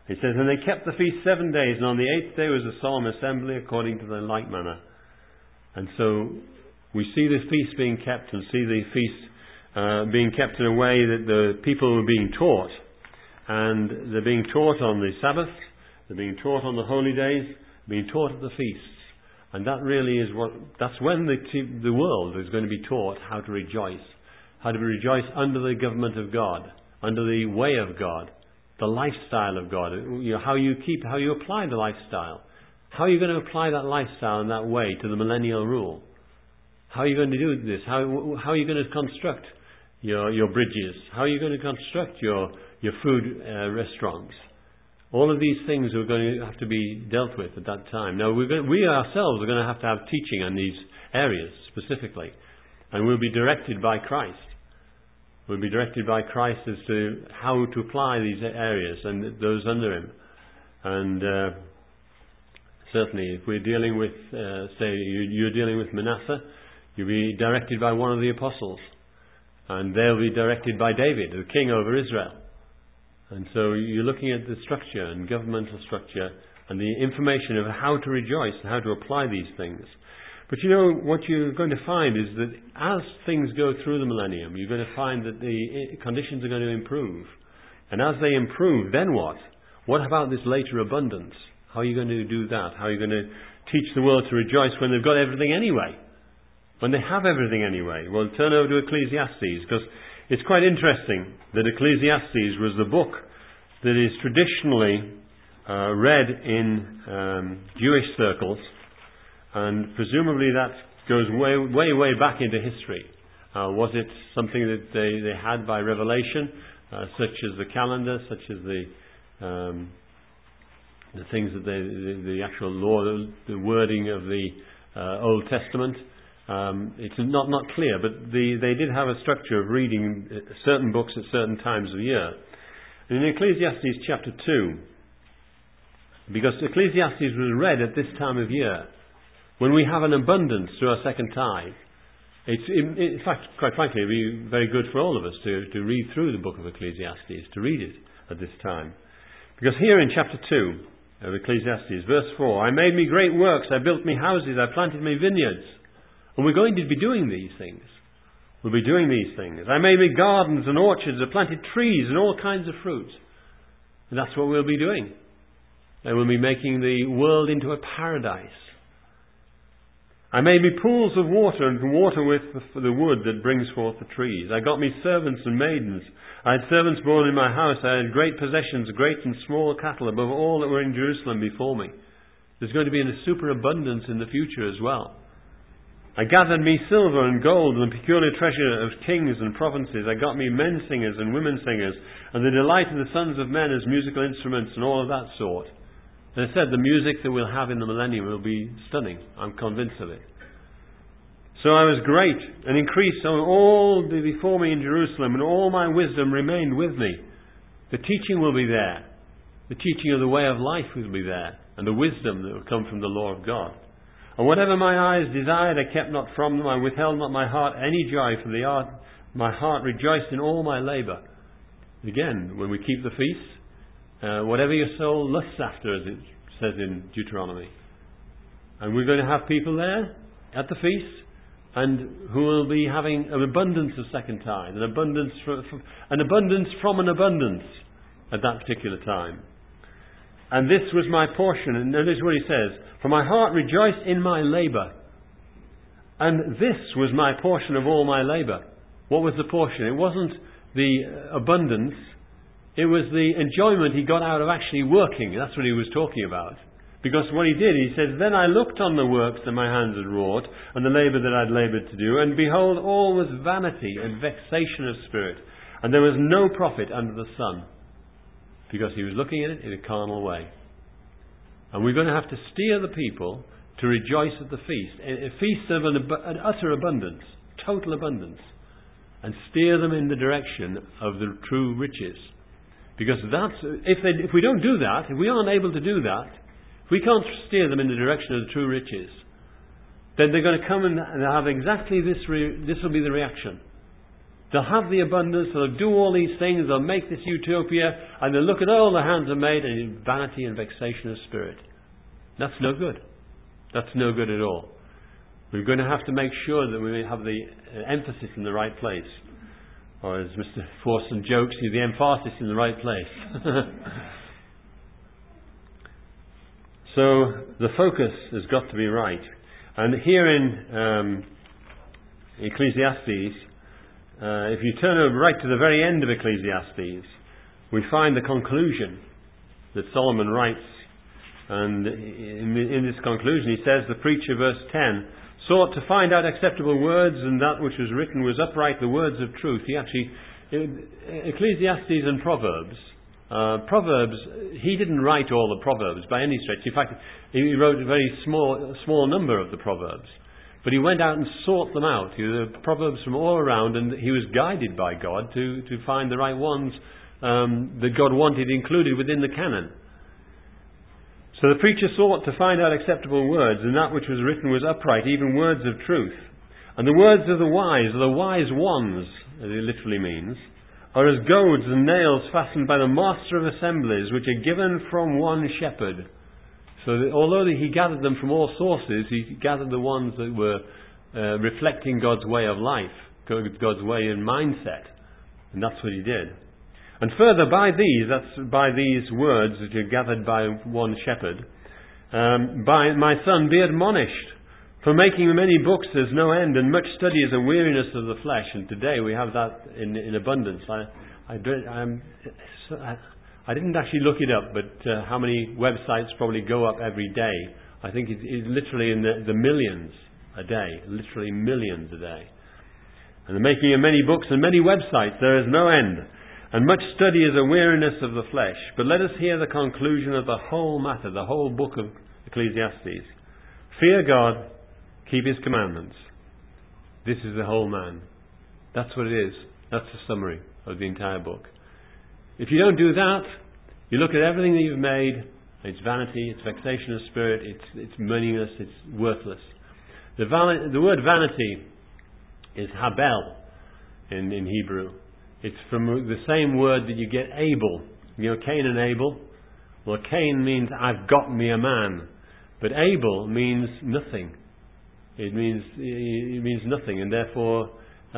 It says, and they kept the feast 7 days, and on the 8th day was a solemn assembly according to the like manner. And so we see the feast being kept, and see the feast being kept in a way that the people were being taught. And they're being taught on the Sabbath, they're being taught on the holy days, being taught at the feasts. And that really is that's when the world is going to be taught how to rejoice. How to rejoice under the government of God, under the way of God, the lifestyle of God. How you apply the lifestyle. How are you going to apply that lifestyle in that way to the millennial rule? How are you going to do this? How are you going to construct your bridges? How are you going to construct your food restaurants? All of these things are going to have to be dealt with at that time. Now, we ourselves are going to have teaching on these areas specifically. And we'll be directed by Christ. We'll be directed by Christ as to how to apply these areas and those under Him. And certainly, if we're dealing with, say, you're dealing with Manasseh, you'll be directed by one of the apostles. And they'll be directed by David, the king over Israel. And so you're looking at the structure and governmental structure and the information of how to rejoice and how to apply these things. But what you're going to find is that as things go through the millennium, you're going to find that the conditions are going to improve. And as they improve, then what? What about this later abundance? How are you going to do that? How are you going to teach the world to rejoice when they've got everything anyway? When they have everything anyway? Well, turn over to Ecclesiastes, because it's quite interesting that Ecclesiastes was the book that is traditionally read in Jewish circles, and presumably that goes way back into history. Was it something that they had by revelation, such as the calendar, such as the things that the actual law, the wording of the Old Testament? It's not clear, but they did have a structure of reading certain books at certain times of year. And in Ecclesiastes chapter 2, because Ecclesiastes was read at this time of year, when we have an abundance through our second tithe, in fact, quite frankly, it would be very good for all of us to read through the book of Ecclesiastes, to read it at this time. Because here in chapter 2 of Ecclesiastes, verse 4, I made me great works, I built me houses, I planted me vineyards. And we're going to be doing these things. We'll be doing these things. I made me gardens and orchards, I planted trees and all kinds of fruits. And that's what we'll be doing. And we'll be making the world into a paradise. I made me pools of water and water with the wood that brings forth the trees. I got me servants and maidens. I had servants born in my house. I had great possessions, great and small cattle, above all that were in Jerusalem before me. There's going to be a superabundance in the future as well. I gathered me silver and gold and the peculiar treasure of kings and provinces. I got me men singers and women singers, and the delight of the sons of men as musical instruments and all of that sort. And I said the music that we'll have in the millennium will be stunning. I'm convinced of it. So I was great and increased on all before me in Jerusalem, and all my wisdom remained with me. The teaching will be there. The teaching of the way of life will be there, and the wisdom that will come from the law of God. And whatever my eyes desired, I kept not from them. I withheld not my heart any joy from the art. My heart rejoiced in all my labour. Again, when we keep the feasts, whatever your soul lusts after, as it says in Deuteronomy. And we're going to have people there at the feast, and who will be having an abundance of second tithe, an abundance from an abundance at that particular time. And this was my portion. And notice what he says, for my heart rejoiced in my labour. And this was my portion of all my labour. What was the portion? It wasn't the abundance. It was the enjoyment he got out of actually working. That's what he was talking about. Because what he did, he says, then I looked on the works that my hands had wrought, and the labour that I'd laboured to do, and behold, all was vanity and vexation of spirit, and there was no profit under the sun. Because he was looking at it in a carnal way. And we're going to have to steer the people to rejoice at the feast. A feast of an utter abundance, total abundance. And steer them in the direction of the true riches. Because if we don't do that, if we aren't able to do that, if we can't steer them in the direction of the true riches, then they're going to come and have exactly this will be the reaction. They'll have the abundance, they'll do all these things, they'll make this utopia, and they'll look at all the hands are made, and in vanity and vexation of spirit. That's no good. That's no good at all. We're going to have to make sure that we have the emphasis in the right place. Or as Mr. Forson jokes, the emphasis in the right place. So the focus has got to be right. And here in Ecclesiastes, if you turn over right to the very end of Ecclesiastes, we find the conclusion that Solomon writes. And in this conclusion he says, the preacher, verse 10, sought to find out acceptable words, and that which was written was upright, the words of truth. He actually, Ecclesiastes and Proverbs, he didn't write all the Proverbs by any stretch. In fact, he wrote a very small number of the Proverbs. But he went out and sought them out. The Proverbs from all around, and he was guided by God to find the right ones that God wanted included within the canon. So the preacher sought to find out acceptable words, and that which was written was upright, even words of truth. And the words of the wise ones, as it literally means, are as goads and nails fastened by the master of assemblies, which are given from one shepherd. So that although he gathered them from all sources, he gathered the ones that were reflecting God's way of life, God's way and mindset. And that's what he did. And further, by these words which are gathered by one shepherd, by my son, be admonished. For making many books there's no end, and much study is a weariness of the flesh. And today we have that in abundance. I didn't actually look it up, but how many websites probably go up every day? I think it's literally in the millions a day, literally millions a day. And the making of many books and many websites, there is no end. And much study is a weariness of the flesh. But let us hear the conclusion of the whole matter, the whole book of Ecclesiastes. Fear God, keep His commandments. This is the whole man. That's what it is. That's the summary of the entire book. If you don't do that, you look at everything that you've made, it's vanity, it's vexation of spirit, it's meaningless, it's worthless. The word vanity is habel in Hebrew. It's from the same word that you get Abel. You know, Cain and Abel? Well, Cain means, I've got me a man. But Abel means nothing. It means nothing. And therefore,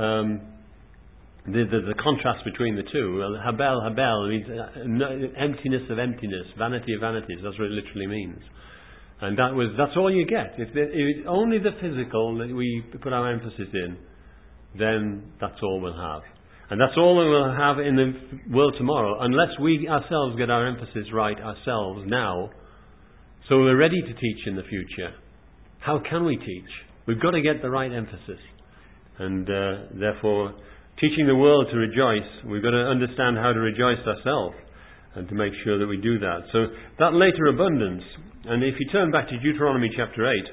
the contrast between the two. Well, Habel means emptiness of emptiness, vanity of vanities. That's what it literally means. And that's all you get. If it's only the physical that we put our emphasis in, then that's all we'll have. And that's all we will have in the world tomorrow, unless we ourselves get our emphasis right ourselves now, so we're ready to teach in the future. How can we teach? We've got to get the right emphasis. And therefore, teaching the world to rejoice, we've got to understand how to rejoice ourselves and to make sure that we do that. So that later abundance, and if you turn back to Deuteronomy chapter 8,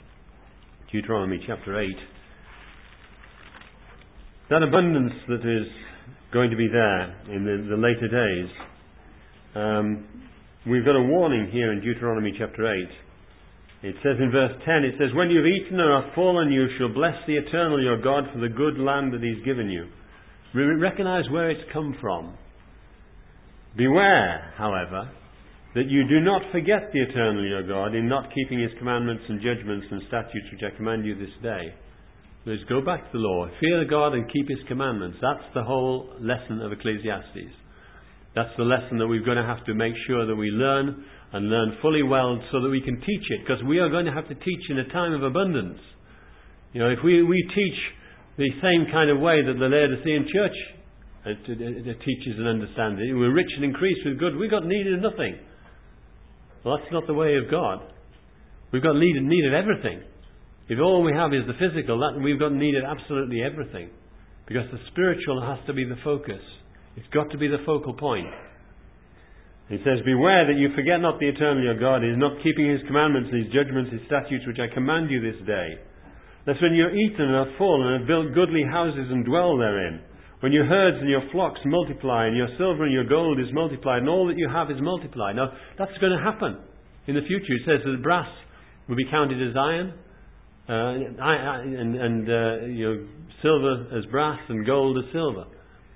that abundance that is going to be there in the later days, we've got a warning here in Deuteronomy chapter 8. It says in verse 10, it says, when you've eaten and are full, you shall bless the Eternal your God for the good land that He's given you. Recognize where it's come from. Beware, however, that you do not forget the Eternal your God in not keeping His commandments and judgments and statutes which I command you this day. Let's go back to the law. Fear God and keep His commandments. That's the whole lesson of Ecclesiastes. That's the lesson that we're going to have to make sure that we learn and learn fully well so that we can teach it. Because we are going to have to teach in a time of abundance. You know, if we teach the same kind of way that the Laodicean church teaches and understands it, we're rich and increased with good, we've got need of nothing. Well, that's not the way of God. We've got need of everything. If all we have is the physical, we've got need of absolutely everything. Because the spiritual has to be the focus. It's got to be the focal point. He says, beware that you forget not the Eternal your God, is not keeping His commandments, His judgments, His statutes, which I command you this day. Lest when you're eaten and are full and have built goodly houses and dwell therein, when your herds and your flocks multiply, and your silver and your gold is multiplied, and all that you have is multiplied. Now, that's going to happen in the future. It says that brass will be counted as iron, silver as brass and gold as silver.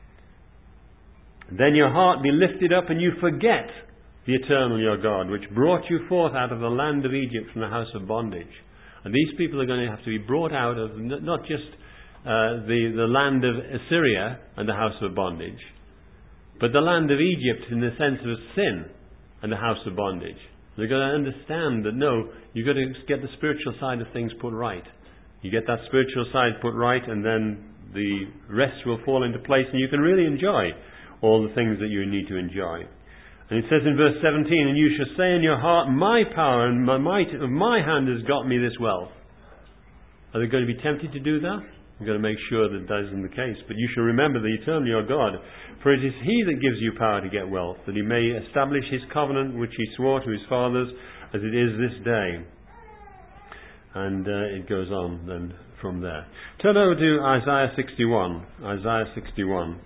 Then your heart be lifted up and you forget the eternal your God, which brought you forth out of the land of Egypt from the house of bondage. And these people are going to have to be brought out of not just the land of Assyria and the house of bondage, but the land of Egypt in the sense of sin and the house of bondage. They're going to understand that no, you've got to get the spiritual side of things put right. You get that spiritual side put right, and then the rest will fall into place, and you can really enjoy all the things that you need to enjoy. And it says in verse 17, and you shall say in your heart, my power and my might of my hand has got me this wealth. Are they going to be tempted to do that? You've got to make sure that that isn't the case. But you shall remember the eternal your God, for it is He that gives you power to get wealth, that He may establish His covenant which He swore to His fathers, as it is this day. And it goes on then from there. Turn over to Isaiah 61. Isaiah 61.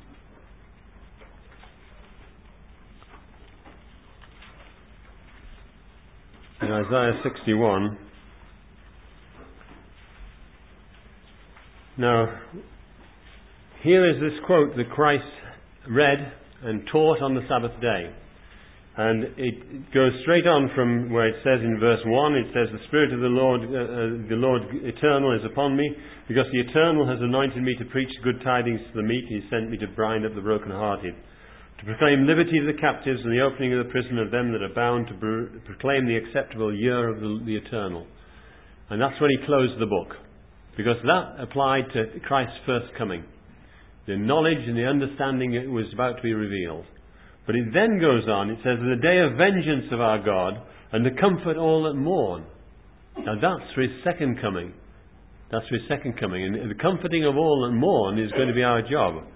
In Isaiah 61. Now, here is this quote that Christ read and taught on the Sabbath day. And it goes straight on from where it says in verse 1, it says, the Spirit of the Lord Eternal is upon me, because the Eternal has anointed me to preach good tidings to the meek. He sent me to bind up the brokenhearted, to proclaim liberty to the captives and the opening of the prison of them that are bound, to proclaim the acceptable year of the Eternal. And that's when he closed the book, because that applied to Christ's first coming. The knowledge and the understanding it was about to be revealed. But it then goes on, it says, the day of vengeance of our God, and to comfort all that mourn. Now that's for His second coming. That's for His second coming. And the comforting of all that mourn is going to be our job.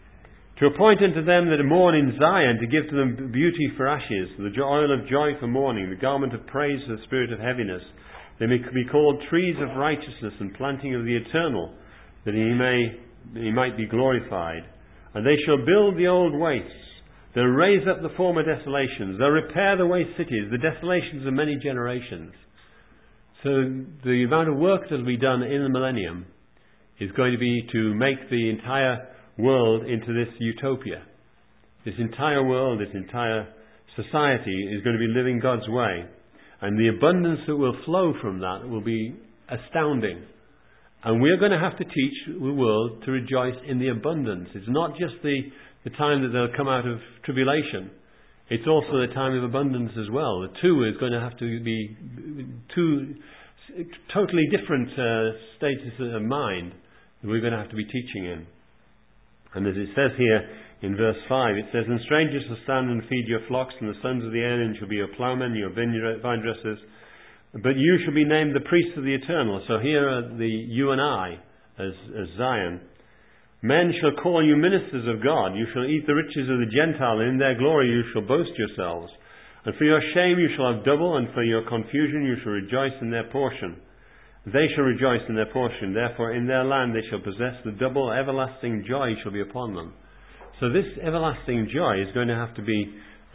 To appoint unto them that mourn in Zion, to give to them beauty for ashes, the oil of joy for mourning, the garment of praise for the spirit of heaviness. They may be called trees of righteousness and planting of the eternal, that He might be glorified. And they shall build the old wastes. They'll raise up the former desolations. They'll repair the waste cities, the desolations of many generations. So the amount of work that will be done in the millennium is going to be to make the entire world into this utopia. This entire world, this entire society is going to be living God's way. And the abundance that will flow from that will be astounding. And we're going to have to teach the world to rejoice in the abundance. It's not just the time that they'll come out of tribulation. It's also the time of abundance as well. The two is going to have to be two totally different statuses of mind that we're going to have to be teaching in. And as it says here in verse 5, it says, and strangers shall stand and feed your flocks, and the sons of the alien shall be your ploughmen, your vine dressers. But you shall be named the priests of the eternal. So here are you and I as Zion. Men shall call you ministers of God. You shall eat the riches of the Gentile, and in their glory you shall boast yourselves. And for your shame you shall have double, and for your confusion you shall rejoice in their portion. They shall rejoice in their portion. Therefore in their land they shall possess the double everlasting joy shall be upon them. So this everlasting joy is going to have to be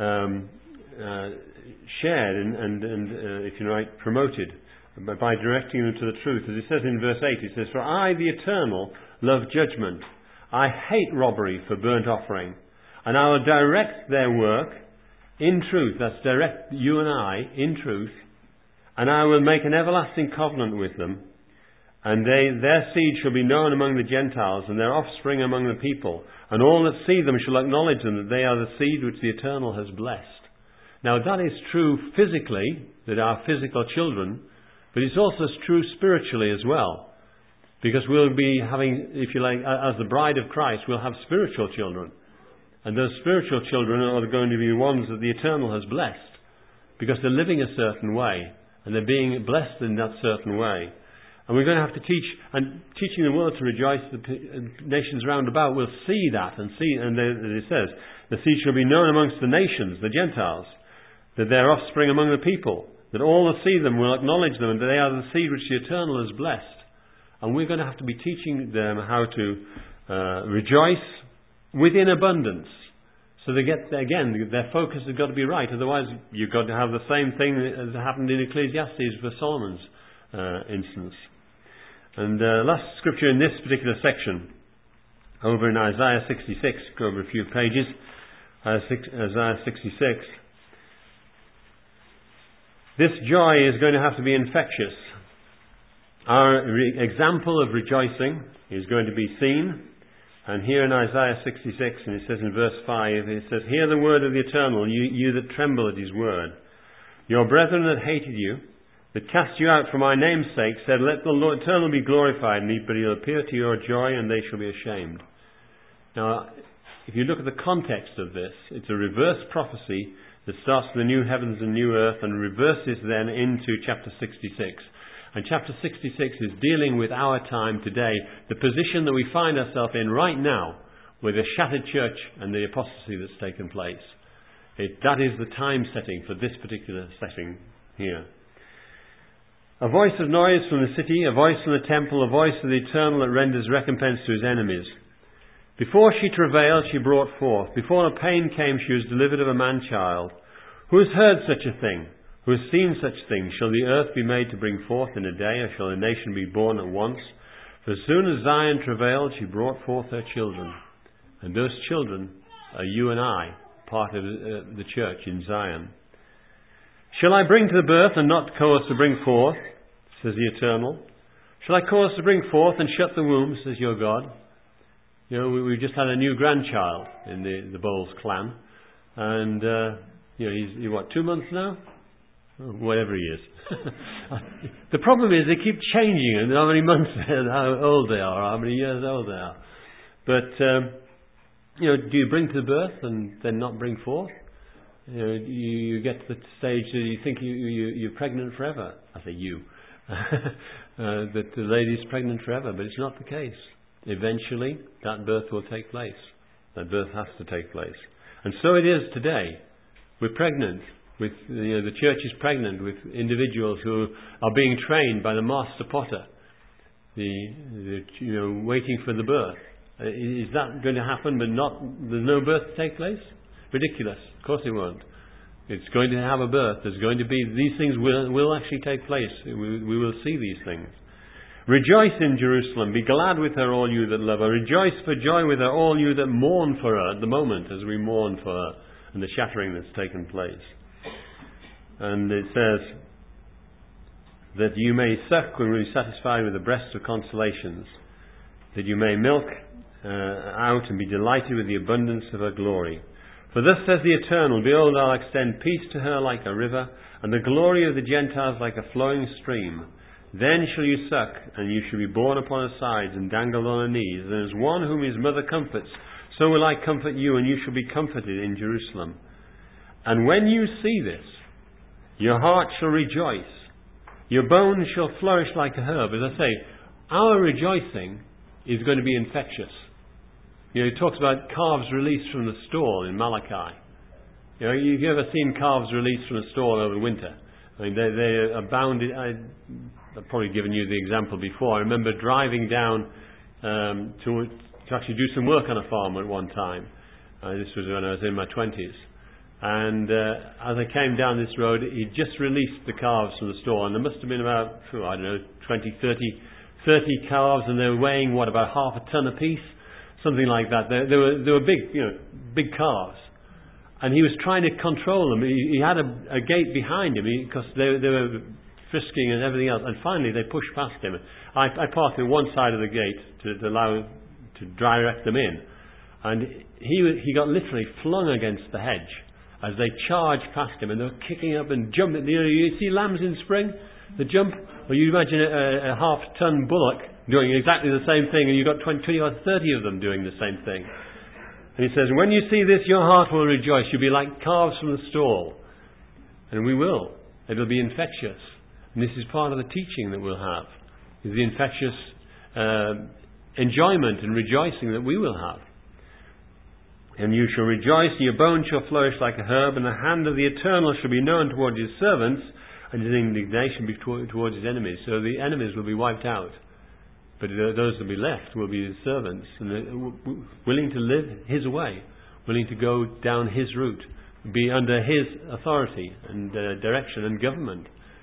shared and if you like, promoted by directing them to the truth. As it says in verse 8, it says, for I, the Eternal, love judgment. I hate robbery for burnt offering. And I will direct their work in truth. That's direct you and I in truth. And I will make an everlasting covenant with them. And their seed shall be known among the Gentiles, and their offspring among the people. And all that see them shall acknowledge them, that they are the seed which the Eternal has blessed. Now that is true physically, that are physical children, but it's also true spiritually as well. Because we'll be having, if you like, as the bride of Christ, we'll have spiritual children. And those spiritual children are going to be ones that the Eternal has blessed. Because they're living a certain way. And they're being blessed in that certain way. And we're going to have to teach, and teaching the world to rejoice, the nations round about will see that, and as it says, the seed shall be known amongst the nations, the Gentiles, that their offspring among the people, that all that see them will acknowledge them, and that they are the seed which the Eternal has blessed. And we're going to have to be teaching them how to rejoice within abundance. So they get, again, their focus has got to be right. Otherwise, you've got to have the same thing as happened in Ecclesiastes for Solomon's instance. And last scripture in this particular section, over in Isaiah 66, go over a few pages, Isaiah 66. This joy is going to have to be infectious. Our example of rejoicing is going to be seen. And here in Isaiah 66, and it says in verse 5, it says, "Hear the word of the Eternal, you that tremble at his word. Your brethren that hated you, that cast you out for my name's sake, said, Let the Lord Eternal be glorified in thee, but he'll appear to your joy, and they shall be ashamed." Now, if you look at the context of this, it's a reverse prophecy that starts with the new heavens and new earth and reverses then into chapter 66. And chapter 66 is dealing with our time today, the position that we find ourselves in right now with the shattered church and the apostasy that's taken place. That is the time setting for this particular setting here. "A voice of noise from the city, a voice from the temple, a voice of the Eternal that renders recompense to his enemies. Before she travailed, she brought forth. Before her pain came, she was delivered of a man-child. Who has heard such a thing? Who has seen such things? Shall the earth be made to bring forth in a day, or shall a nation be born at once? For as soon as Zion travailed, she brought forth her children." And those children are you and I, part of the church in Zion. "Shall I bring to the birth and not cause to bring forth, says the Eternal? Shall I cause to bring forth and shut the womb, says your God?" You know, we've just had a new grandchild in the Bowles clan. And, he's what, 2 months now? Whatever he is. The problem is they keep changing and how many months and how old they are, how many years old they are. But, do you bring to birth and then not bring forth? You get to the stage that you think you're pregnant forever. I say you. That the lady's pregnant forever, but it's not the case. Eventually, that birth will take place. That birth has to take place. And so it is today. We're pregnant. The church is pregnant with individuals who are being trained by the master potter, waiting for the birth. Is that going to happen, but there's no birth to take place? Ridiculous. Of course it won't. It's going to have a birth. There's going to be, these things will actually take place. We will see these things. "Rejoice in Jerusalem. Be glad with her, all you that love her. Rejoice for joy with her, all you that mourn for her," at the moment, as we mourn for her and the shattering that's taken place. And it says that you may suck when we are satisfied with the breasts of consolations, that you may milk out and be delighted with the abundance of her glory. "For thus says the Eternal, Behold, I'll extend peace to her like a river, and the glory of the Gentiles like a flowing stream. Then shall you suck, and you shall be borne upon her sides and dangled on her knees. And as one whom his mother comforts, so will I comfort you, and you shall be comforted in Jerusalem. And when you see this, your heart shall rejoice. Your bones shall flourish like a herb." As I say, our rejoicing is going to be infectious. It talks about calves released from the stall in Malachi. You've ever seen calves released from a stall over winter? I mean, they are bounded. I've probably given you the example before. I remember driving down to actually do some work on a farm at one time. This was when I was in my 20s. And as I came down this road, he'd just released the calves from the stall. And there must have been about, 20, 30 calves. And they were weighing, about half a ton apiece? Something like that. They were big, big calves. And he was trying to control them. He had a gate behind him because they were frisking and everything else. And finally they pushed past him. I parked at one side of the gate to allow to direct them in. And he got literally flung against the hedge as they charged past him, and they were kicking up and jumping. You see lambs in spring, the jump? Well, you imagine a half-ton bullock doing exactly the same thing, and you've got 20 or 30 of them doing the same thing. And he says, "When you see this, your heart will rejoice. You'll be like calves from the stall." And we will. It'll be infectious. And this is part of the teaching that we'll have. Is the infectious enjoyment and rejoicing that we will have. "And you shall rejoice, and your bones shall flourish like a herb, and the hand of the Eternal shall be known towards his servants, and his indignation towards his enemies." So the enemies will be wiped out. But those that will be left will be his servants, and willing to live his way, willing to go down his route, be under his authority and direction and government.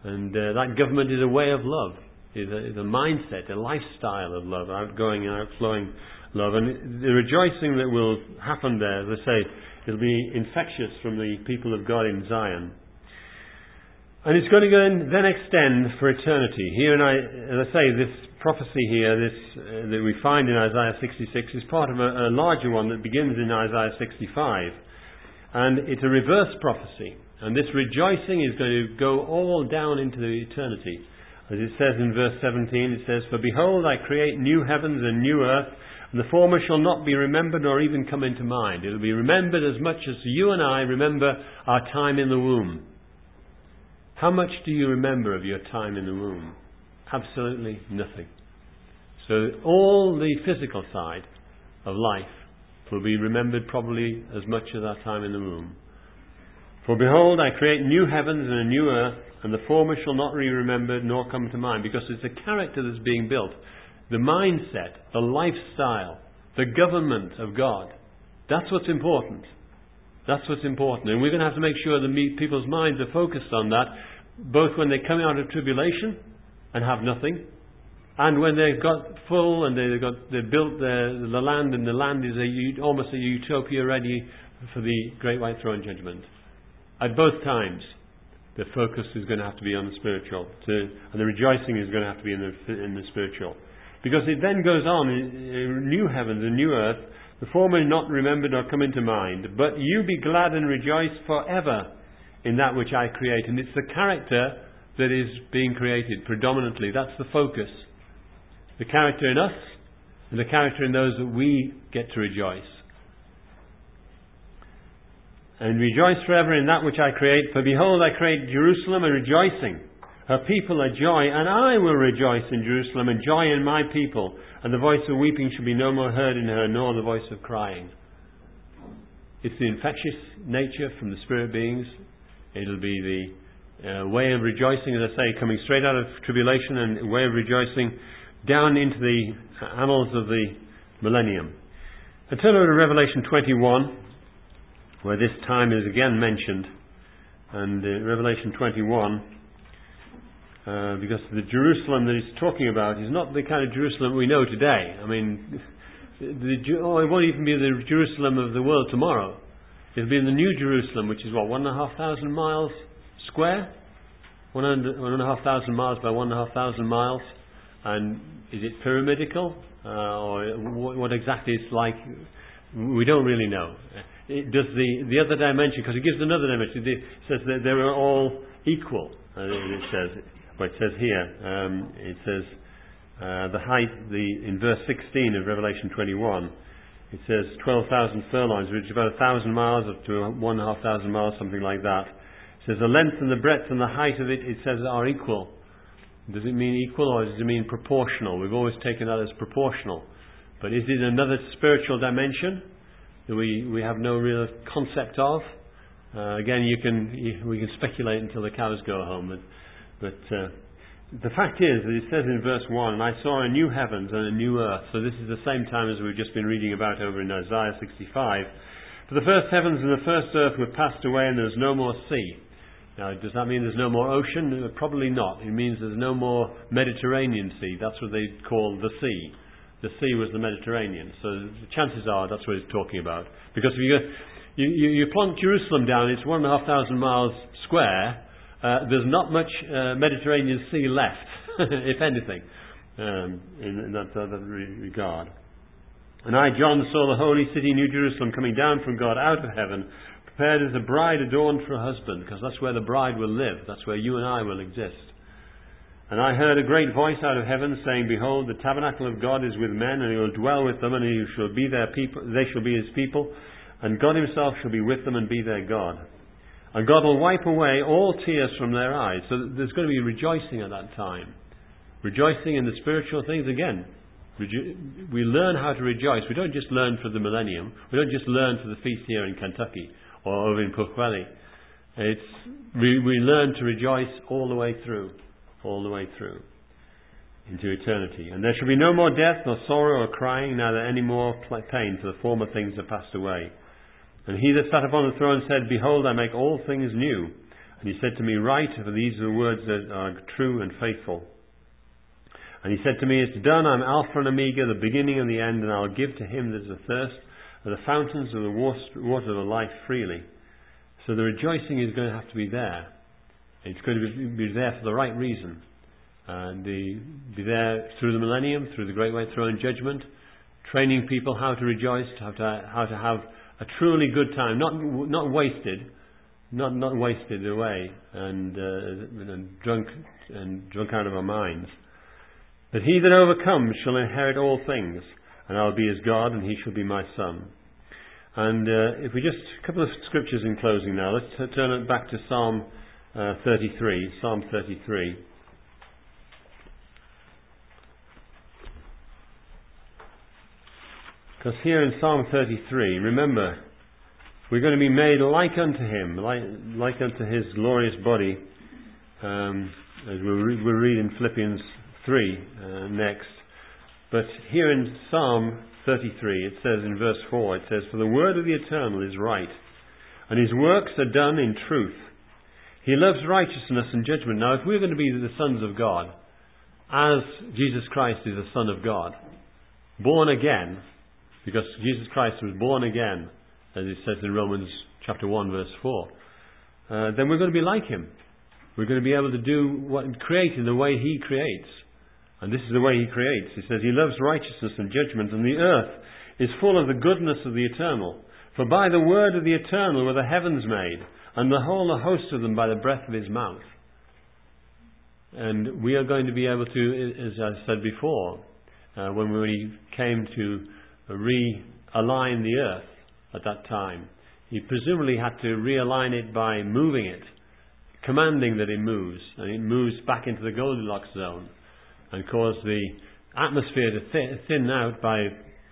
And that government is a way of love, is a mindset, a lifestyle of love, outgoing and outflowing love. And the rejoicing that will happen there, as I say, it'll be infectious from the people of God in Zion. And it's going to go and then extend for eternity. Here, as I say, this prophecy here, that we find in Isaiah 66, is part of a larger one that begins in Isaiah 65. And it's a reverse prophecy. And this rejoicing is going to go all down into the eternity. As it says in verse 17, it says, "For behold, I create new heavens and new earth, and the former shall not be remembered nor even come into mind." It will be remembered as much as you and I remember our time in the womb. How much do you remember of your time in the womb? Absolutely nothing. So all the physical side of life will be remembered probably as much as our time in the womb. "For behold, I create new heavens and a new earth, and the former shall not be remembered nor come to mind." Because it's a character that's being built. The mindset, the lifestyle, the government of God. That's what's important. That's what's important. And we're going to have to make sure that people's minds are focused on that, both when they come out of tribulation and have nothing, and when they've got full and they've built the land, and the land is almost a utopia ready for the great white throne judgment. At both times, the focus is going to have to be on the spiritual, and the rejoicing is going to have to be in the spiritual. Because it then goes on, new heavens and new earth, the former not remembered nor come into mind, but you be glad and rejoice forever in that which I create. And it's the character that is being created predominantly. That's the focus. The character in us and the character in those that we get to rejoice. "And rejoice forever in that which I create. For behold, I create Jerusalem a rejoicing, her people a joy, and I will rejoice in Jerusalem and joy in my people. And the voice of weeping shall be no more heard in her, nor the voice of crying." It's the infectious nature from the spirit beings. It'll be the way of rejoicing, as I say, coming straight out of tribulation, and a way of rejoicing down into the annals of the millennium. And turn over to Revelation 21, where this time is again mentioned. And Revelation 21, because the Jerusalem that he's talking about is not the kind of Jerusalem we know today. I mean, it won't even be the Jerusalem of the world tomorrow. It'll be in the New Jerusalem, which is 1,500 miles square? 1,500 miles by 1,500 miles. And is it pyramidical? Or what exactly it's like? We don't really know. It does the other dimension, because it gives another dimension. It says that they are all equal. It says here, it says the height, in verse 16 of Revelation 21, it says 12,000 furlongs, which is about 1,000 miles up to 1,500 miles, something like that. It says the length and the breadth and the height of it, it says, are equal. Does it mean equal, or does it mean proportional? We've always taken that as proportional. But is it another spiritual dimension that we have no real concept of? Again, we can speculate until the cows go home. But the fact is that it says in verse 1, "And I saw a new heavens and a new earth." So this is the same time as we've just been reading about over in Isaiah 65. "For the first heavens and the first earth were passed away, and there was no more sea." Now, does that mean there's no more ocean? Probably not. It means there's no more Mediterranean Sea. That's what they call the sea. The sea was the Mediterranean. So the chances are that's what it's talking about. Because if you plonk Jerusalem down, it's 1,500 miles square. There's not much Mediterranean Sea left, if anything, in that regard. "And I, John, saw the holy city, New Jerusalem, coming down from God out of heaven, prepared as a bride adorned for a husband," because that's where the bride will live. That's where you and I will exist. "And I heard a great voice out of heaven saying, Behold, the tabernacle of God is with men, and he will dwell with them, and he shall be their people. They shall be his people, and God himself shall be with them and be their God. And God will wipe away all tears from their eyes." So there's going to be rejoicing at that time. Rejoicing in the spiritual things again. We learn how to rejoice. We don't just learn for the millennium. We don't just learn for the feast here in Kentucky or over in Pukweli. We learn to rejoice all the way through into eternity. "And there shall be no more death, nor sorrow, or crying, neither any more pain, for the former things are passed away. And he that sat upon the throne said, Behold, I make all things new. And he said to me, write, for these are the words that are true and faithful. And he said to me, it's done, I'm Alpha and Omega, the beginning and the end, and I'll give to him that is athirst of the fountains of the water of life freely. So the rejoicing is going to have to be there. It's going to be there for the right reason. And be there through the millennium, through the great white throne judgment, training people how to rejoice, how to have a truly good time, not wasted, not wasted away and drunk out of our minds. But he that overcomes shall inherit all things, and I'll be his God, and he shall be my son. And if we just a couple of scriptures in closing now, let's turn it back to Psalm 33. Psalm 33. Because here in Psalm 33, remember, we're going to be made like unto him, like unto his glorious body, as we'll read in Philippians 3 next. But here in Psalm 33, it says in verse 4, it says, for the word of the Eternal is right, and his works are done in truth. He loves righteousness and judgment. Now, if we're going to be the sons of God, as Jesus Christ is the Son of God, born again, because Jesus Christ was born again, as it says in Romans chapter 1 verse 4, then we're going to be like him. We're going to be able to create in the way he creates. And this is the way he creates. He says he loves righteousness and judgment, and the earth is full of the goodness of the Eternal. For by the word of the Eternal were the heavens made, and the whole host of them by the breath of his mouth. And we are going to be able to, as I said before, when we came to realign the earth at that time, he presumably had to realign it by moving it, commanding that it moves, and it moves back into the Goldilocks zone, and cause the atmosphere to thin out by,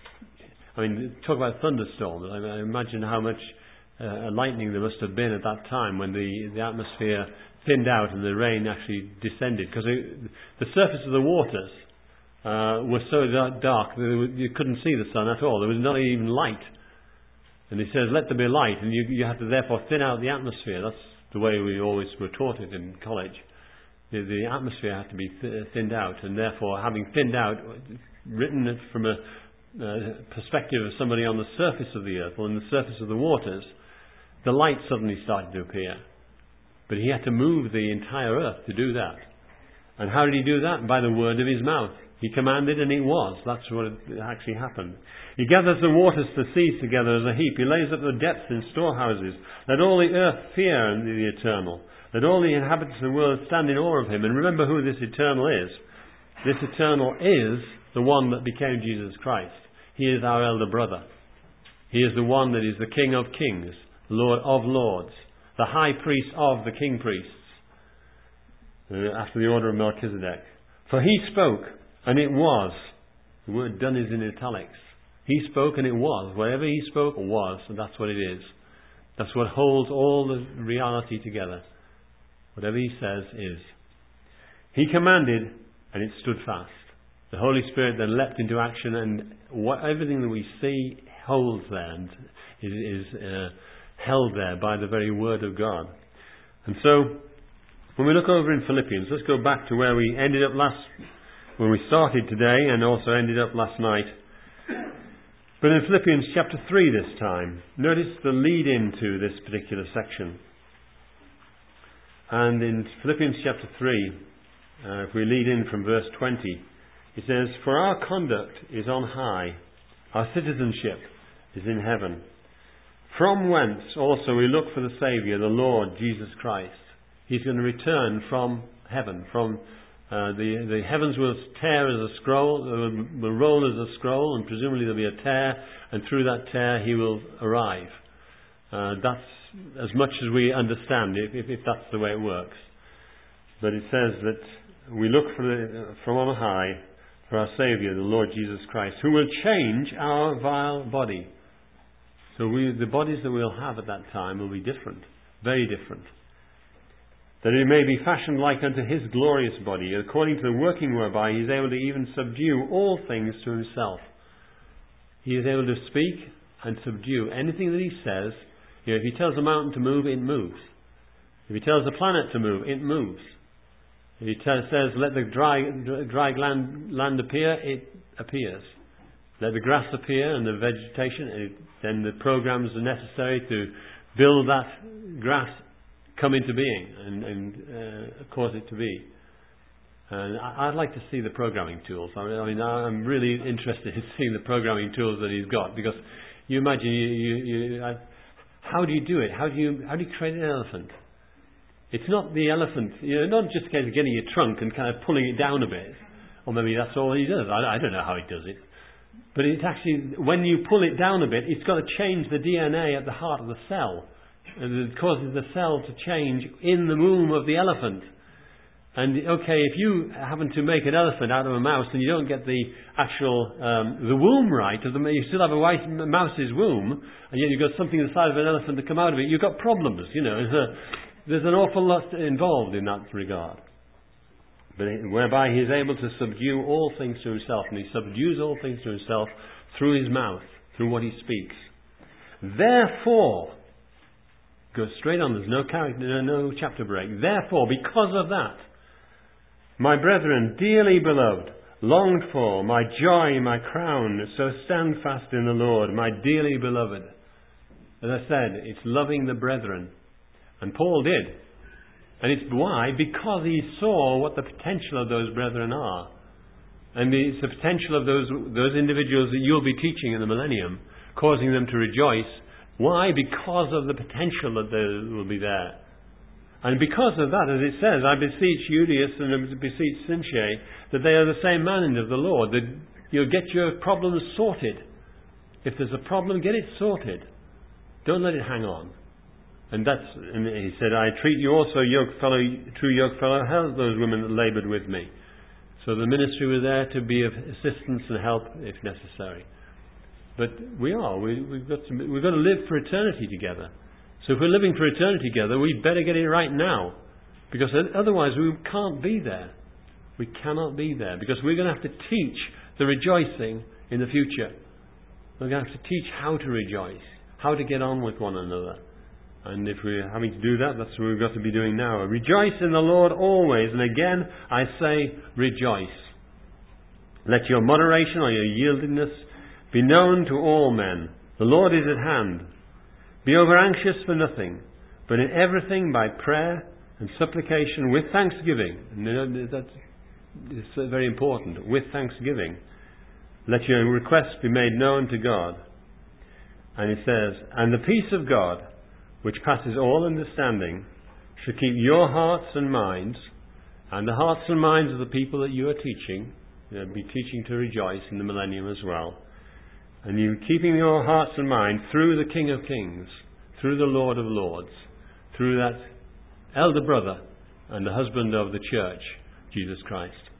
talk about thunderstorms. I imagine how much lightning there must have been at that time when the atmosphere thinned out and the rain actually descended, because the surface of the waters was so dark that you couldn't see the sun at all. There was not even light. And he says, let there be light, and you have to therefore thin out the atmosphere. That's the way we always were taught it in college. The atmosphere had to be thinned out, and therefore, having thinned out, written it from a perspective of somebody on the surface of the earth, or on the surface of the waters, the light suddenly started to appear. But he had to move the entire earth to do that. And how did he do that? By the word of his mouth. He commanded, and it was. That's what actually happened. He gathers the waters to the seas together as a heap. He lays up the depths in storehouses. Let all the earth fear the Eternal. Let all the inhabitants of the world stand in awe of him. And remember who this Eternal is. This Eternal is the one that became Jesus Christ. He is our elder brother. He is the one that is the King of kings, Lord of lords, the high priest of the king priests, after the order of Melchizedek. For he spoke, and it was. The word done is in italics. He spoke, and it was. Whatever he spoke was, and that's what it is. That's what holds all the reality together. Whatever he says is. He commanded, and it stood fast. The Holy Spirit then leapt into action, and everything that we see holds there and is held there by the very word of God. And so, when we look over in Philippians, let's go back to where we ended up when we started today, and also ended up last night. But in Philippians chapter 3 this time, notice the lead into this particular section. And in Philippians chapter 3, if we lead in from verse 20, it says, for our conduct is on high, our citizenship is in heaven, from whence also we look for the Saviour, the Lord Jesus Christ. He's going to return from heaven, from the heavens will tear as a scroll, will roll as a scroll, and presumably there'll be a tear, and through that tear he will arrive. That's as much as we understand, if that's the way it works. But it says that we look from on high for our Saviour, the Lord Jesus Christ, who will change our vile body. So the bodies that we'll have at that time will be different, very different. That it may be fashioned like unto his glorious body, according to the working whereby he is able to even subdue all things to himself. He is able to speak and subdue anything that he says. If he tells a mountain to move, it moves. If He tells the planet to move, it moves. If He says, let the dry land appear, it appears. Let the grass appear and the vegetation, then the programs are necessary to build that grass come into being and cause it to be. And I'd like to see the programming tools. I mean, I'm really interested in seeing the programming tools that He's got, because you imagine, how do you do it? How do you create an elephant? It's not the elephant, not just a case of getting your trunk and kind of pulling it down a bit, or maybe that's all he does. I don't know how he does it. But it's actually, when you pull it down a bit, it's got to change the DNA at the heart of the cell. And it causes the cell to change in the womb of the elephant. And okay, if you happen to make an elephant out of a mouse and you don't get the actual, the womb right, you still have a white mouse's womb, and yet you've got something the size of an elephant to come out of it, you've got problems, There's an awful lot involved in that regard. But whereby He is able to subdue all things to Himself, and He subdues all things to Himself through His mouth, through what He speaks. Therefore, go straight on, there's no chapter break. Therefore, because of that, my brethren, dearly beloved, longed for, my joy, my crown, so stand fast in the Lord, my dearly beloved. As I said, it's loving the brethren. And Paul did. And it's why? Because he saw what the potential of those brethren are. And it's the potential of those individuals that you'll be teaching in the millennium, causing them to rejoice. Why? Because of the potential that will be there. And because of that, as it says, I beseech Euodias and I beseech Syntyche that they are the same mind of the Lord, that you'll get your problems sorted. If there's a problem, get it sorted. Don't let it hang on. And he said, I treat you also, true yoke fellow, help those women that laboured with me. So the ministry was there to be of assistance and help if necessary. But we've got to live for eternity together. So if we're living for eternity together, we'd better get it right now. Because otherwise we can't be there. We cannot be there. Because we're going to have to teach the rejoicing in the future. We're going to have to teach how to rejoice. How to get on with one another. And if we're having to do that, that's what we've got to be doing now. Rejoice in the Lord always. And again, I say, rejoice. Let your moderation or your yieldedness be known to all men. The Lord is at hand. Be over anxious for nothing, but in everything by prayer and supplication with thanksgiving. And that is very important. With thanksgiving. Let your requests be made known to God. And it says, and the peace of God, which passes all understanding, shall keep your hearts and minds, and the hearts and minds of the people that you are teaching. You'll be teaching to rejoice in the millennium as well. And you keeping your hearts and minds through the King of Kings, through the Lord of Lords, through that elder brother and the husband of the church, Jesus Christ.